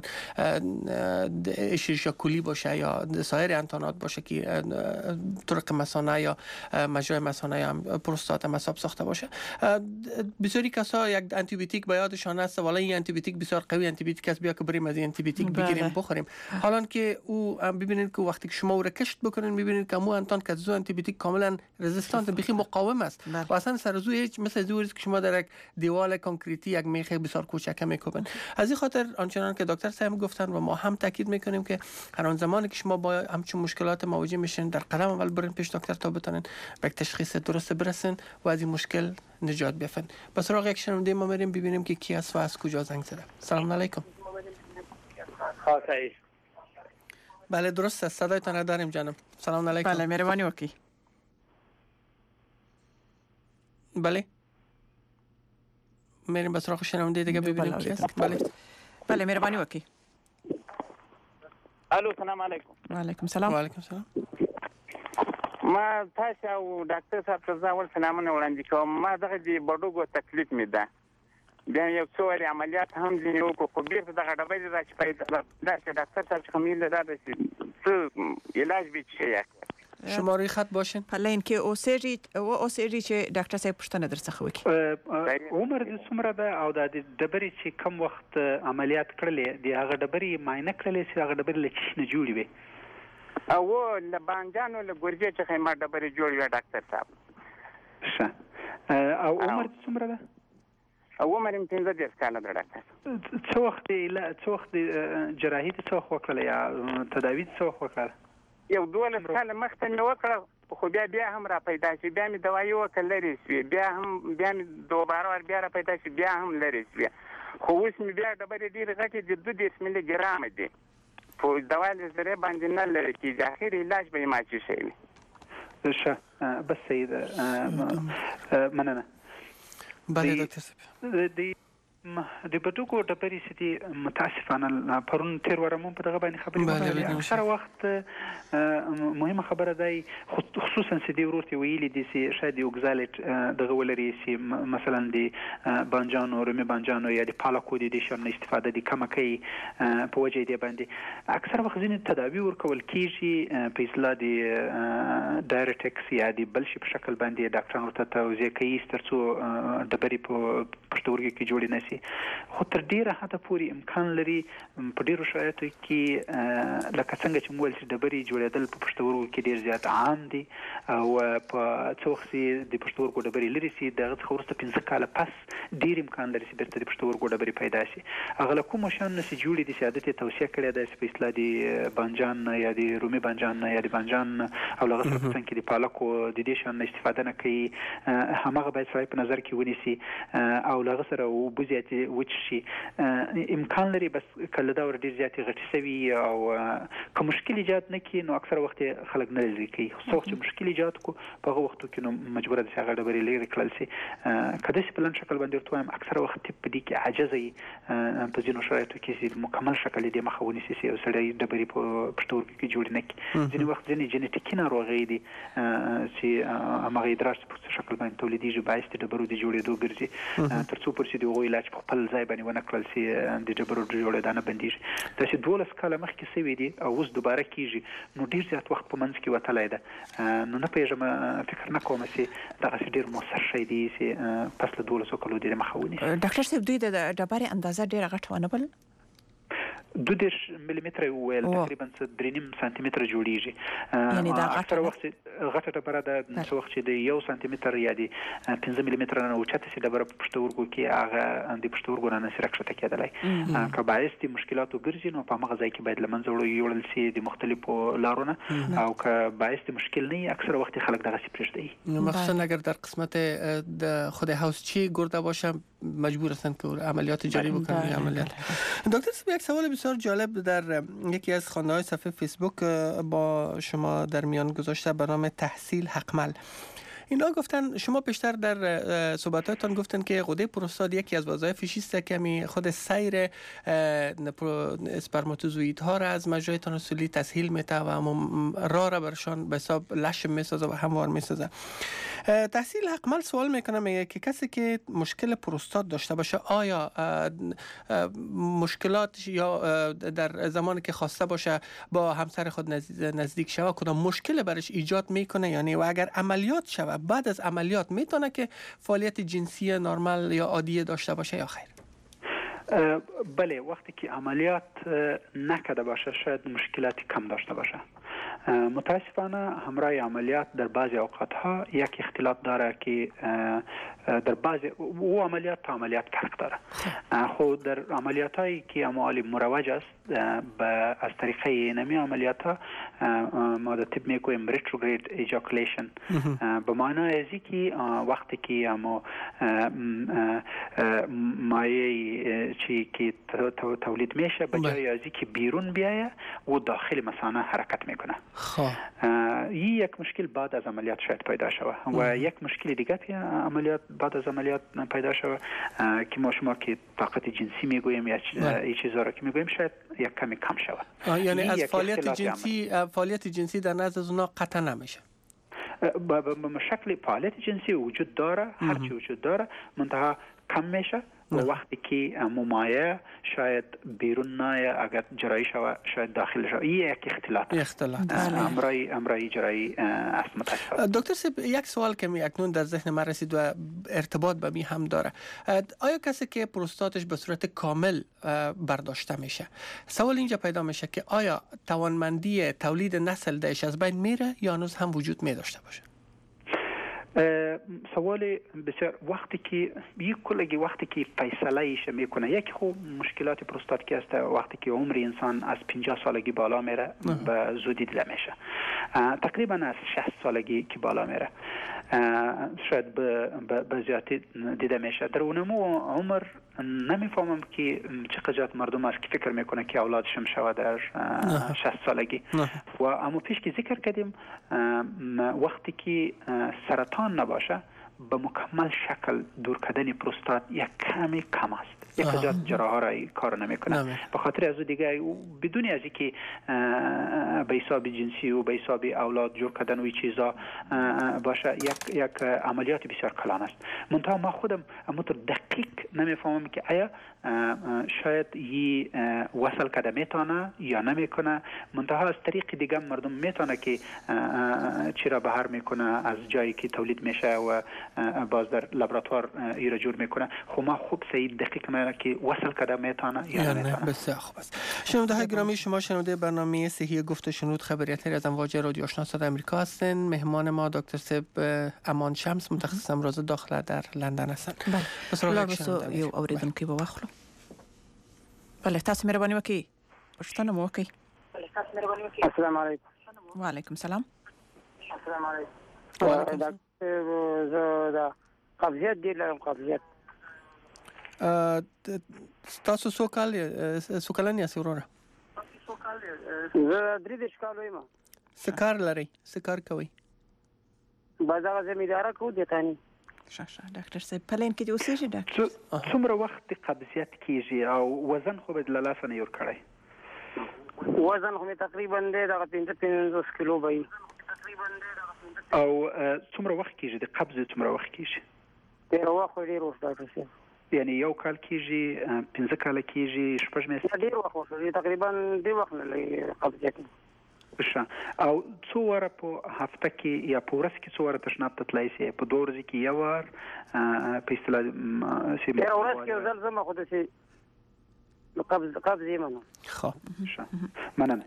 S5: اشریشیا کولی باشه یا سایر انتانات باشه که طرق مثانه یا مجرای مثانه هم پروستات هم حساب ساخته باشه. بسیاری کسا یک آنتی بیوتیک به یادشان هست، والا این آنتی بیوتیک بسیار قوی آنتی بیوتیک است، بیا که بریم از این آنتی بیوتیک بگیریم بخوریم. حالا که او ببینید که وقتی که شما او را کشت بکنین ببینید که مو انتان که زو آنتی بیوتیک کاملا رزिस्टانت بخی مقاوم است و اصلا سرزو هیچ مثل زوری که شما در یک دیوال کنکریتی یک میخ بسیار کوچک میکوبن. از این خاطر آنچنان که دکتر صاحب گفتن و ما هم تاکید میکنیم که هر آن زمانی که شما با همچون مشکلات مواجه میشین در قدم اول برین پیش دکتر تا بتونین به تشخیص درست برسین و از این مشکل نجات بیافن. با سراغ یک شنونده ما میریم ببینیم که کی است و از کجا زنگ زده. سلام علیکم.
S9: خاصی
S5: بله درست است، صدایتان داریم جانم. سلام علیکم.
S4: بله مهربانی وکي.
S5: بله میریم به سراغ شنونده دیگه ببینیم کی است. بله
S4: بله مهربانی وکي.
S9: الو سلام علیکم.
S4: و علیکم سلام.
S5: و علیکم سلام.
S9: ما تاسو او ډاکټر صاحب ته ځاول سلامونه وړاندې کوم. ما دغه دی بډوګو تکلیف می ده، بیا یو څو لري عملیات هم ځینې وکړو خو بیرته دغه ډبې راځي پیدا دا چې ډاکټر صاحب څخه میل ده چې څه علاج به شي.
S5: شما روی خط باشین.
S4: حالا اینکه او سری او او سری چې ډاکټر صاحب پوښتنه درڅخه وکړي.
S6: عمر د څومره ده او د ډبرې چې کم وخت عملیات کړلې دی هغه ډبرې معاینه کړلې چې هغه ډبرې له چی نه جوړې وي؟
S9: او له بانجانو له ګورجې څخه ما ډبرې جوړې وي ډاکټر صاحب.
S6: ښه او عمر د څومره ده؟
S9: او عمر یې پنځه دېرش کاله ده ډاکټر.
S6: څه وخت څه وخت جراحي څه وخت وکړله یا تداوي څه وخت وکړله؟
S9: یو دولس کاله مخته مې وکړه خو بیا بیا هم را پیدا شي، بیا مې دوایي وکړه لرې شوې، بیا هم بیا مې دوباره ور بیا را پیدا شي بیا هم لرې شوې، خو اوس مې بیا ډبرې ډېرې غټې دي، دوه دېرش ملي ګرامه دي، په دوا له ذرې باندې نه لرې کېږي، اخر علاج به یې ماچې شی وي.
S6: ښه بس صحیح ده، مننه.
S5: بله دکتر صاحب
S6: د بډوګو ډبرې چې دي متاسفانه پرون تیر وره مون په دغه باندې خبرې وکړې. اکثره وخت مهمه خبره دی خصوصا چې دی ورته ویلي دي چې شاید یو اگزالیټ دغه ولري چې مثلا د بانجانو رومي بانجانو یا د پالکو د دې شان استفاده دي کمه کوي په وجه دی باندې. اکثره وخت ځینې تداوی ورکول کیږي په اصطلاح د ډایرټکس یا د بل شي په شکل باندې ډاکټرانو ورته توضیح کوي ترڅو ډبرې په پښتورګي کې جوړې نه شي، خو تر ډیره حده پورې امکان لري په ډیرو شرایطو کې لکه څنګه چې موږ چې ډبرې جوړېدل په پښتورګو کې ډیر زیات عام دي او په څو وخت د پښتورګو ډبرې لري سي دغه څخه وروسته پنځه کاله پس ډیر امکان لري چې بیرته د پښتورګو ډبرې پیدا شي. هغه له کومو شیانو نه چې جوړې دي چې عادت یې توصیه کړې ده چې په اصطلاح د بانجان یا د رومي بانجان یا د بانجان او له هغه سره په څنګ کې د پالکو د دې شیانو نه استفاده نه کوي، هماغه باید سړی په نظر کې ونیسي او له هغه سره اوبه زیاتې وچ شي امکان لري بس کله دا ور ډیر زیاتې غټي سوي او کوم مشکل ایجاد نه کی نو اکثر وخت خلک نه لري کوي خو چې مشکل ایجاد کو په هغه وختو کې نو مجبور دي هغه ډبرې لري کړل سي کله چې پلان شکل باندې ورته هم اکثر وخت په دې کې عاجزي په ځینو شرایطو کې مکمل شکل دې مخاوني سي او سړی ډبرې په پښتور کې جوړ نه کی ځینې وخت ځینې جنټیکي ناروغي دي چې هغه ادرار په شکل باندې تولیدي باعث د ډبرو د جوړېدو ګرځي ترڅو پر چې د علاج په خپل ځای باندې ونه کړل سي د ډبرو د جوړېدو نه بنديږي دا چې دولس کاله مخکې سوي دي او اوس دوباره کیږي نو ډیر زیات وخت په منځ کې وتلای ده نو نه پیژم فکر نه کوم چې دا ډیر موثر شي دي چې پس له دولس کلو د مخاوني
S4: ډاکټر صاحب دوی د ډبرې اندازه ډیره غټه ونه بل
S6: دو دیش ملیمتر ویل تقریبا درې نیم سانتي متر جوړیږي
S4: یعنی دا
S6: غټه وخت غټه ډبره د څو وخت چې د یو سانتي متر یا د پنځه ملیمتر نه اوچته سي ډبره په پښتورګو کې هغه د پښتورګو نه سره کښته کېدلای که باعث دي مشکلاتو ګرځي نو په هغه ځای کې باید لمنځه وړل سي د مختلفو لارونه او که باعث دي مشکل نه اکثر وخت خلک دغه سي پرېږدي
S5: مخصوصا اگر در قسمت د خود هاوسچی گرده باشه مجبور هستند که عملیات جاری بکنن عملیات دکتر صاحب یک سوال بسیار جالب در یکی از خوانده‌های صفحه فیسبوک با شما در میان گذاشته به نام تحصیل حقمل اینا گفتن شما بیشتر در صحبتاتون گفتن که غده پروستات یکی از وظایفش است که می خود سیر اسپرماتوزوئیدها را از مجرای تناسلی تسهیل میده و راه را برشان به حساب لشم میسازه و هموار میسازه. تحصیل حقمل سوال میکنه میگه که کسی که مشکل پروستات داشته باشه آیا مشکلات یا در زمانی که خواسته باشه با همسر خود نزدیک شود کدام مشکل برش ایجاد میکنه یعنی و اگر عملیات شود بعد از عملیات میتونه که فعالیت جنسی نرمال یا عادی داشته باشه یا خیر؟
S6: بله وقتی که عملیات نکرده باشه شاید مشکلات کم داشته باشه. متاسفانه همراه عملیات در بعضی اوقات ها یک اختلاط داره که در بعضی او عملیات تا عملیات فرق داره. خود در عملیات هایی که اموال مروج است به از طریق نمی عملیات ها ما در طب میگویم ریتروگرید ایجاکولیشن به معنای ازی که وقتی که اما مایه چی که تولید میشه به جای ازی که بیرون بیایه و داخل مثانه حرکت میکنه. این یک مشکل بعد از عملیات شاید پیدا شود و یک مشکل دیگه که عملیات بعد از عملیات پیدا شود که ما شما که طاقت جنسی میگویم یا این چیزا رو که میگویم شاید یک کمی کم شود.
S5: یعنی از فعالیت جنسی فعالیت جنسی در نزد از اونا قطع نمیشه.
S6: به شکل فعالیت جنسی وجود داره هر چی وجود داره منتها کم میشه و وقتی که ممایه شاید بیرون نه اگر جرایی شود شاید داخل شود این یک اختلاط
S5: اختلاط
S6: امرای امرای جرایی است متاسفانه.
S5: دکتر صاحب یک سوال که می اکنون در ذهن من رسید و ارتباط به می هم داره آیا کسی که پروستاتش به صورت کامل برداشته میشه سوال اینجا پیدا میشه که آیا توانمندی تولید نسل دهش از بین میره یا هنوز هم وجود می داشته باشه؟
S6: سوال بسیار وقتی که یک کلگی وقتی که فیصله ایش میکنه یک خوب مشکلات پروستات که است وقتی که عمر انسان از پنجاه سالگی بالا میره به زودی دیده میشه تقریبا از شصت سالگی که بالا میره شاید به زیادی دیده میشه در اونمو عمر نمیفهمم که چقدر مردم است که فکر میکنه که اولادشم شود در شصت سالگی و اما پیش که ذکر کردیم وقتی که سرطان نباشه به مکمل شکل دور کردن پروستات یک کمی کم است یک جات جراحه را کار نمیکنه به خاطر از دیگه بدون از اینکه به حساب جنسی و به حساب اولاد جور کردن و چیزا باشه یک یک عملیات بسیار کلان است منتها ما خودم همونطور دقیق نمیفهمم که آیا شاید یی وصل کرده میتونه یا نمیکنه منتها از طریق دیگه مردم میتونه که چرا بهر میکنه از جایی که تولید میشه و باز در لابراتوار ایرا جور میکنه خب ما خوب سعید دقیق میکنه که وصل کرده میتونه یا نمیتونه.
S5: بسیار خوب است. شنونده های گرامی شما شنونده برنامه صحی گفت و شنود خبریتی از امواج رادیو آشنا صدای آمریکا هستین. مهمان ما دکتر صاحب امان شمس متخصص امراض داخله در لندن هستن.
S4: بله. لابسو یو اوریدونکو به واخلو. بله تاسو مهرباني وکړئ پښتنه مو وکړئ.
S10: السلام علیکم.
S4: وعلیکم السلام.
S10: السلام علیکم. زه د قبضیت دی لرم قبضیت
S5: تاسو څو کال څو کلن یاست وروره؟
S10: زه درې دېرش کاله یم.
S5: څه کار لرئ؟ څه کار کوئ؟
S10: باید هغه زمینداره کوو دهقاني.
S4: ښه ښه ډاکټر صاحب په لین کې دې اوسېږي ډاکټر؟
S6: څومره وخت د قبضیت کیږي او وزن خو به له لاسه نه یور کړی؟
S10: وزن خو مې تقریبا دی دغه پنځه پنځوس کیلو به وي.
S6: او څومره وخت کیږي د قبض څومره وخت کیږي؟
S10: ډېر وخت ډېر وخت ډاکټر صاحب.
S6: یعنی یو کال کیږي، پنځه کاله کیږي، شپږ میاشتې؟
S10: ډېر وخت وشو، تقریبا ډېر وخت نه لګي قبضیت.
S6: ښه. او څو واره په هفته کې یا په ورځ کې څو واره تشناب ته تللی شئ؟ په دوه ورځې کې یو وار په اصطلاح
S10: ډېره ورځ کې یو ځل ځم خو داسې قبض قبض یې منم.
S5: ښه
S6: ښه مننه.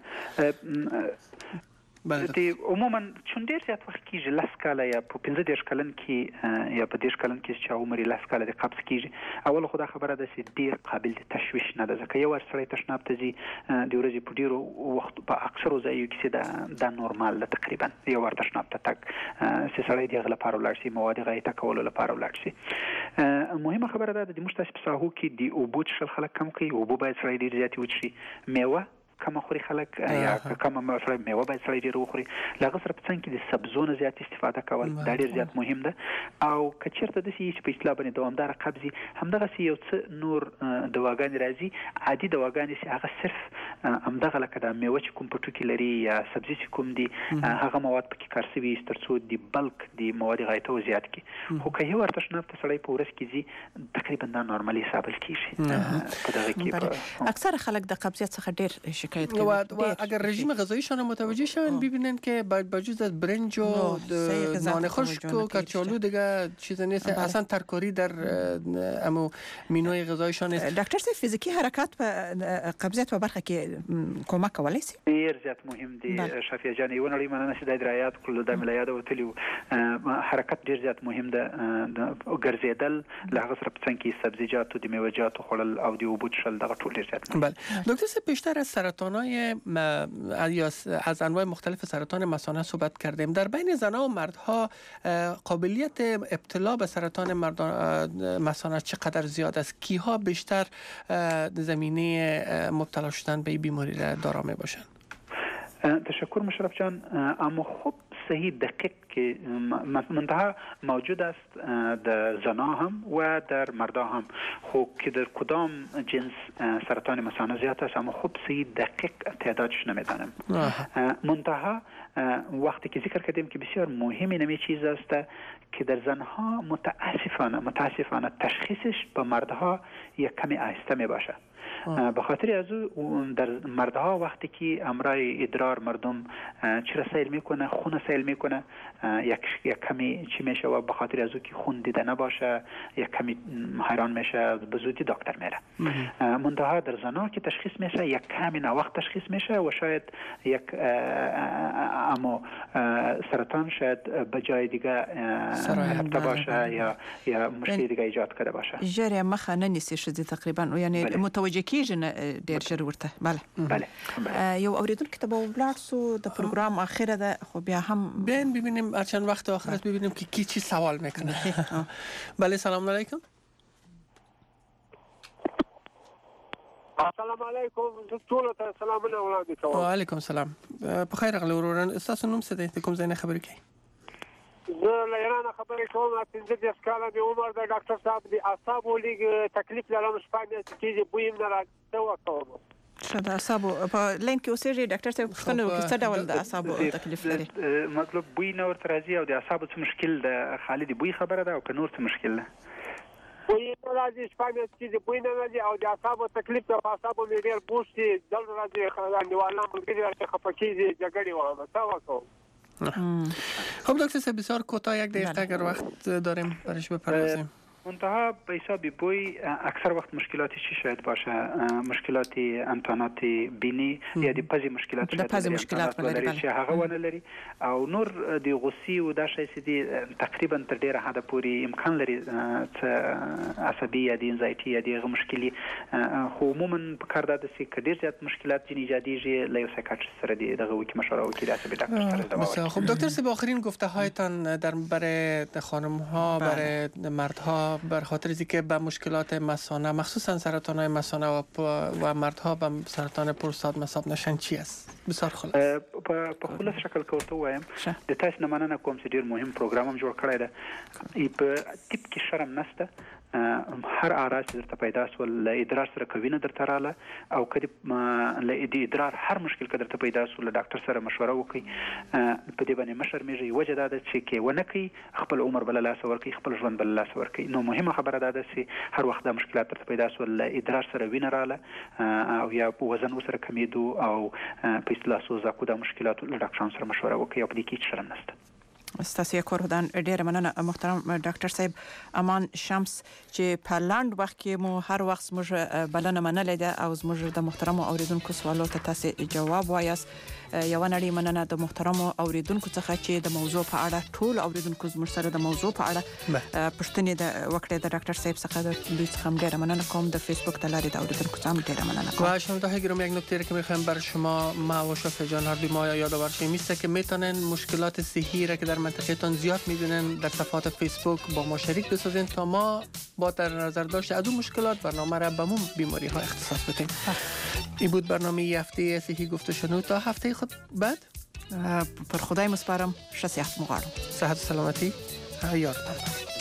S6: د عموما چون ډېر زیات وخت کېږي، لس کاله یا په پنځه دېرش کلن کې یا په دېرش کلن کې چې عمر یې لس کاله د قبض کېږي، اول خو دا خبره ده چې ډېر قابل د تشویش نه ده، ځکه یو وار سړی تشناب ته ځي د ورځې په ډېرو وخت په اکثرو ځایو کې چې دا دا نورمال ده، تقریبا یو وار تشناب ته تګ چې سړی د هغه لپاره ولاړ شي، مواد غایطه کولو لپاره ولاړ شي. مهمه خبره ده د موږ تاسو په ساحو کې د اوبو څښل خلک کم کوي، اوبه باید سړی ډېر زیاتې وڅښي، میوه کم خوري خلک یا کم مثلا میوه باید سړی ډېر وخوري، له هغه سره په څنګ کې د سبزو نه زیات استفاده کول دا ډېر زیات مهم ده. او که چېرته داسې وي چې په اصطلاح باندې دوامداره قبض وي، همدغسې یو څه نور دواګانې راځي، عادي دواګانې چې هغه صرف همدغه لکه دا میوه چې کوم په ټوکې لري یا سبزي چې کوم دي هغه مواد پکې کار شوي تر څو د بلک د مواد غایطه زیات کړي. خو که یو ور تشناب ته سړی په ورځ کې ځي تقریبا دا نورمالي حسابل کېږي. په دغه کې
S4: اکثر خلک د قبضیت څخه ډېر شکایت کوي.
S5: و اگر رژیم غذاییشان متوجه شون ببینن که با وجود از برنج و نان خشک و کچالو دیگه چیز نیست، اصلا ترکاری در امو مینوی غذایشان نیست.
S4: ډاکټر صاحب فزیکی حرکت په قبضیت په برخه کې کومک کولی شي؟
S6: ډېر زیات مهم دي شفیع جان، یو نړۍ مننه چې د درایات کول د ملایاد وتلی حرکت ډېر زیات مهم ده، ګرځیدل له هغه سره په څنګ کې سبزیجات او د میوه‌جاتو خوړل او د اوبو څښل دغه ټول ډېر زیات مهم.
S5: بله دکتر صاحب بیشتر از سرطان‌های یا از انواع مختلف سرطان مثانه صحبت کردیم. در بین زنها و مردها قابلیت ابتلا به سرطان مثانه چقدر زیاد است؟ کیها بیشتر زمینه مبتلا شدن به این بیماری را دارا می باشند؟
S6: تشکر مشرف جان. اما خب صحیح دقیق که منتها موجود است در زنا هم و در مردا هم، خب که در کدام جنس سرطان مثانه زیاد است اما خب صحیح دقیق تعدادش نمیدانم. منتها وقتی که ذکر کردیم که بسیار مهم اینمی چیز است که در زنها متاسفانه متاسفانه تشخیصش به مردها یک کمی آهسته می باشه. به خاطر از او در مردها وقتی که امرای ادرار مردم چرا سیل میکنه، خون سیل میکنه، یک یک کمی چی میشه و به خاطر از او که خون دیده نباشه یک کمی حیران میشه، به زودی دکتر میره. منتها در زنا که تشخیص میشه یک کمی ناوقت تشخیص میشه و شاید یک اما سرطان شاید به جای دیگه رفته باشه یا یا مشکل دیگه ایجاد کرده باشه.
S4: جری مخه ننیسی شدی تقریبا، یعنی متوجه کیږي ډیر ژر ورته. بله
S6: بله
S4: یو اوریدونکو ته به ولاړ سو، د پروګرام اخره ده خو بیا هم
S5: بیاین ببینیم هر چند وقت آخرت ببینیم که کی چی سوال میکنه. بله سلام علیکم.
S11: السلام علیکم دکتور ته سلامونه وړاندې کوم.
S5: وعلیکم السلام. په خیر راغلی وروران، تاسو نوم څه دی؟ د کوم ځای نه خبرې کوئ؟
S11: زه له ایران خبرې کوم. پنځه دېرش کاله مې عمر دی ډاکټر صاحب، د اعصابو لږ تکلیف لرم، شپږ میاشتې کېږي بوی مې نه راځي، څه وکړم؟
S4: ښه د اعصابو په لین کې اوسېږي ډاکټر صاحب، پوښتنه وکړي څه ډول د اعصابو تکلیف لري؟
S6: مطلب بوی نه ورته راځي او د اعصابو څه مشکل ده؟ خالي د بوی خبره ده او که نور څه مشکل ده؟
S11: بوی نه راځي، شپږ میاشتې کېږي بوی نه راځي او د اعصابو تکلیف ده، په اعصابو مې ډېر بوش دي، درد راځي، انډیوالان ملګري راځي خفه کېږي، جګړې وهم، څه وکړم؟
S5: خب دکتر صاحب بسیار کوتاه یک دقیقه اگر وقت داریم برایش بپردازیم.
S6: منتها به حساب بوی اکثر وقت مشکلاتی چی شاید باشه؟ مشکلات انتانات بینی یا د پزی مشکلات شاید
S4: پزی مشکلات
S6: ولري چې هغه ونه لري او نور د غوسی او د شای سدي تقریبا تر ډیره حد پوري امکان لري چې عصبي یا د انزایټي یا د مشکلي خو عموما په کار ده چې کډیر زیات مشکلات جن ایجادیږي له یو سایکاتریست سره دغه وکی مشوره وکړي عصبي ډاکټر سره دوا.
S5: خب دکتر صاحب آخرین گفته هایتان در برای خانم ها برای مردها شما بر خاطر اینکه به مشکلات مثانه مخصوصا سرطان های مثانه و, و مردها به سرطان پروستات مصاب نشن چی است؟ بسیار خلاص
S6: په خلاص شکل کې ورته وایم د تاسو نه مننه کوم چې ډیر مهم پروګرام هم جوړ کړی دی په ټیپ کې شرم نشته هر اعراض چې درته پیدا سول له ادرار سره کوینه درته رااله او کله له ادرار هر مشکل کې درته پیدا سول ډاکټر سره مشوره وکړي په دې باندې مشرمېږي وجه دا ده چې کې ونه کوي خپل عمر بل لاس ورکړي خپل ژوند بل لاس ورکړي نو مهمه خبره دا ده چې هر وخت د مشکلات درته پیدا سول له ادرار سره وینه رااله او یا وزن سره کمیدو او په اصطلاح سوزاکو د مشکلاتو له ډاکټرانو سره مشوره وکړي او په دې کې شرم نشته
S4: ستاسو کور ودان ډیر مننه محترم ډاکټر صاحب امان شمس چې په لاند وخت کې مو هر وخت موږ بلنه منلې ده او موږ د محترم اوریدونکو سوالو ته تاسو جواب وایاست یو نړۍ مننه د محترم اوریدونکو څخه چې د موضوع په اړه ټول اوریدونکو زموږ سره د موضوع په اړه پښتنې د وکړې د ډاکټر صاحب څخه د دوی څخه ډیر مننه کوم د فیسبوک د لارې د اوریدونکو څخه ډیر مننه کوم.
S5: و شنونده گرامی یک نکته را که میخوایم بر شما ما و شفیع جان هر ما یادآور شیم میسته که میتونن مشکلات صحی را که در منطقهتان زیاد میبینن در صفحات فیسبوک با ما شریک بسازین تا ما با در نظر داشت از اون مشکلات برنامه را به مون بیماری ها اختصاص بدیم. این بود برنامه ی هفته صحی گفت و شنود. تا هفته خود بعد
S4: پر خدای مسپارم. ښه صحت مو غواړم.
S5: صحت و سلامتی یاد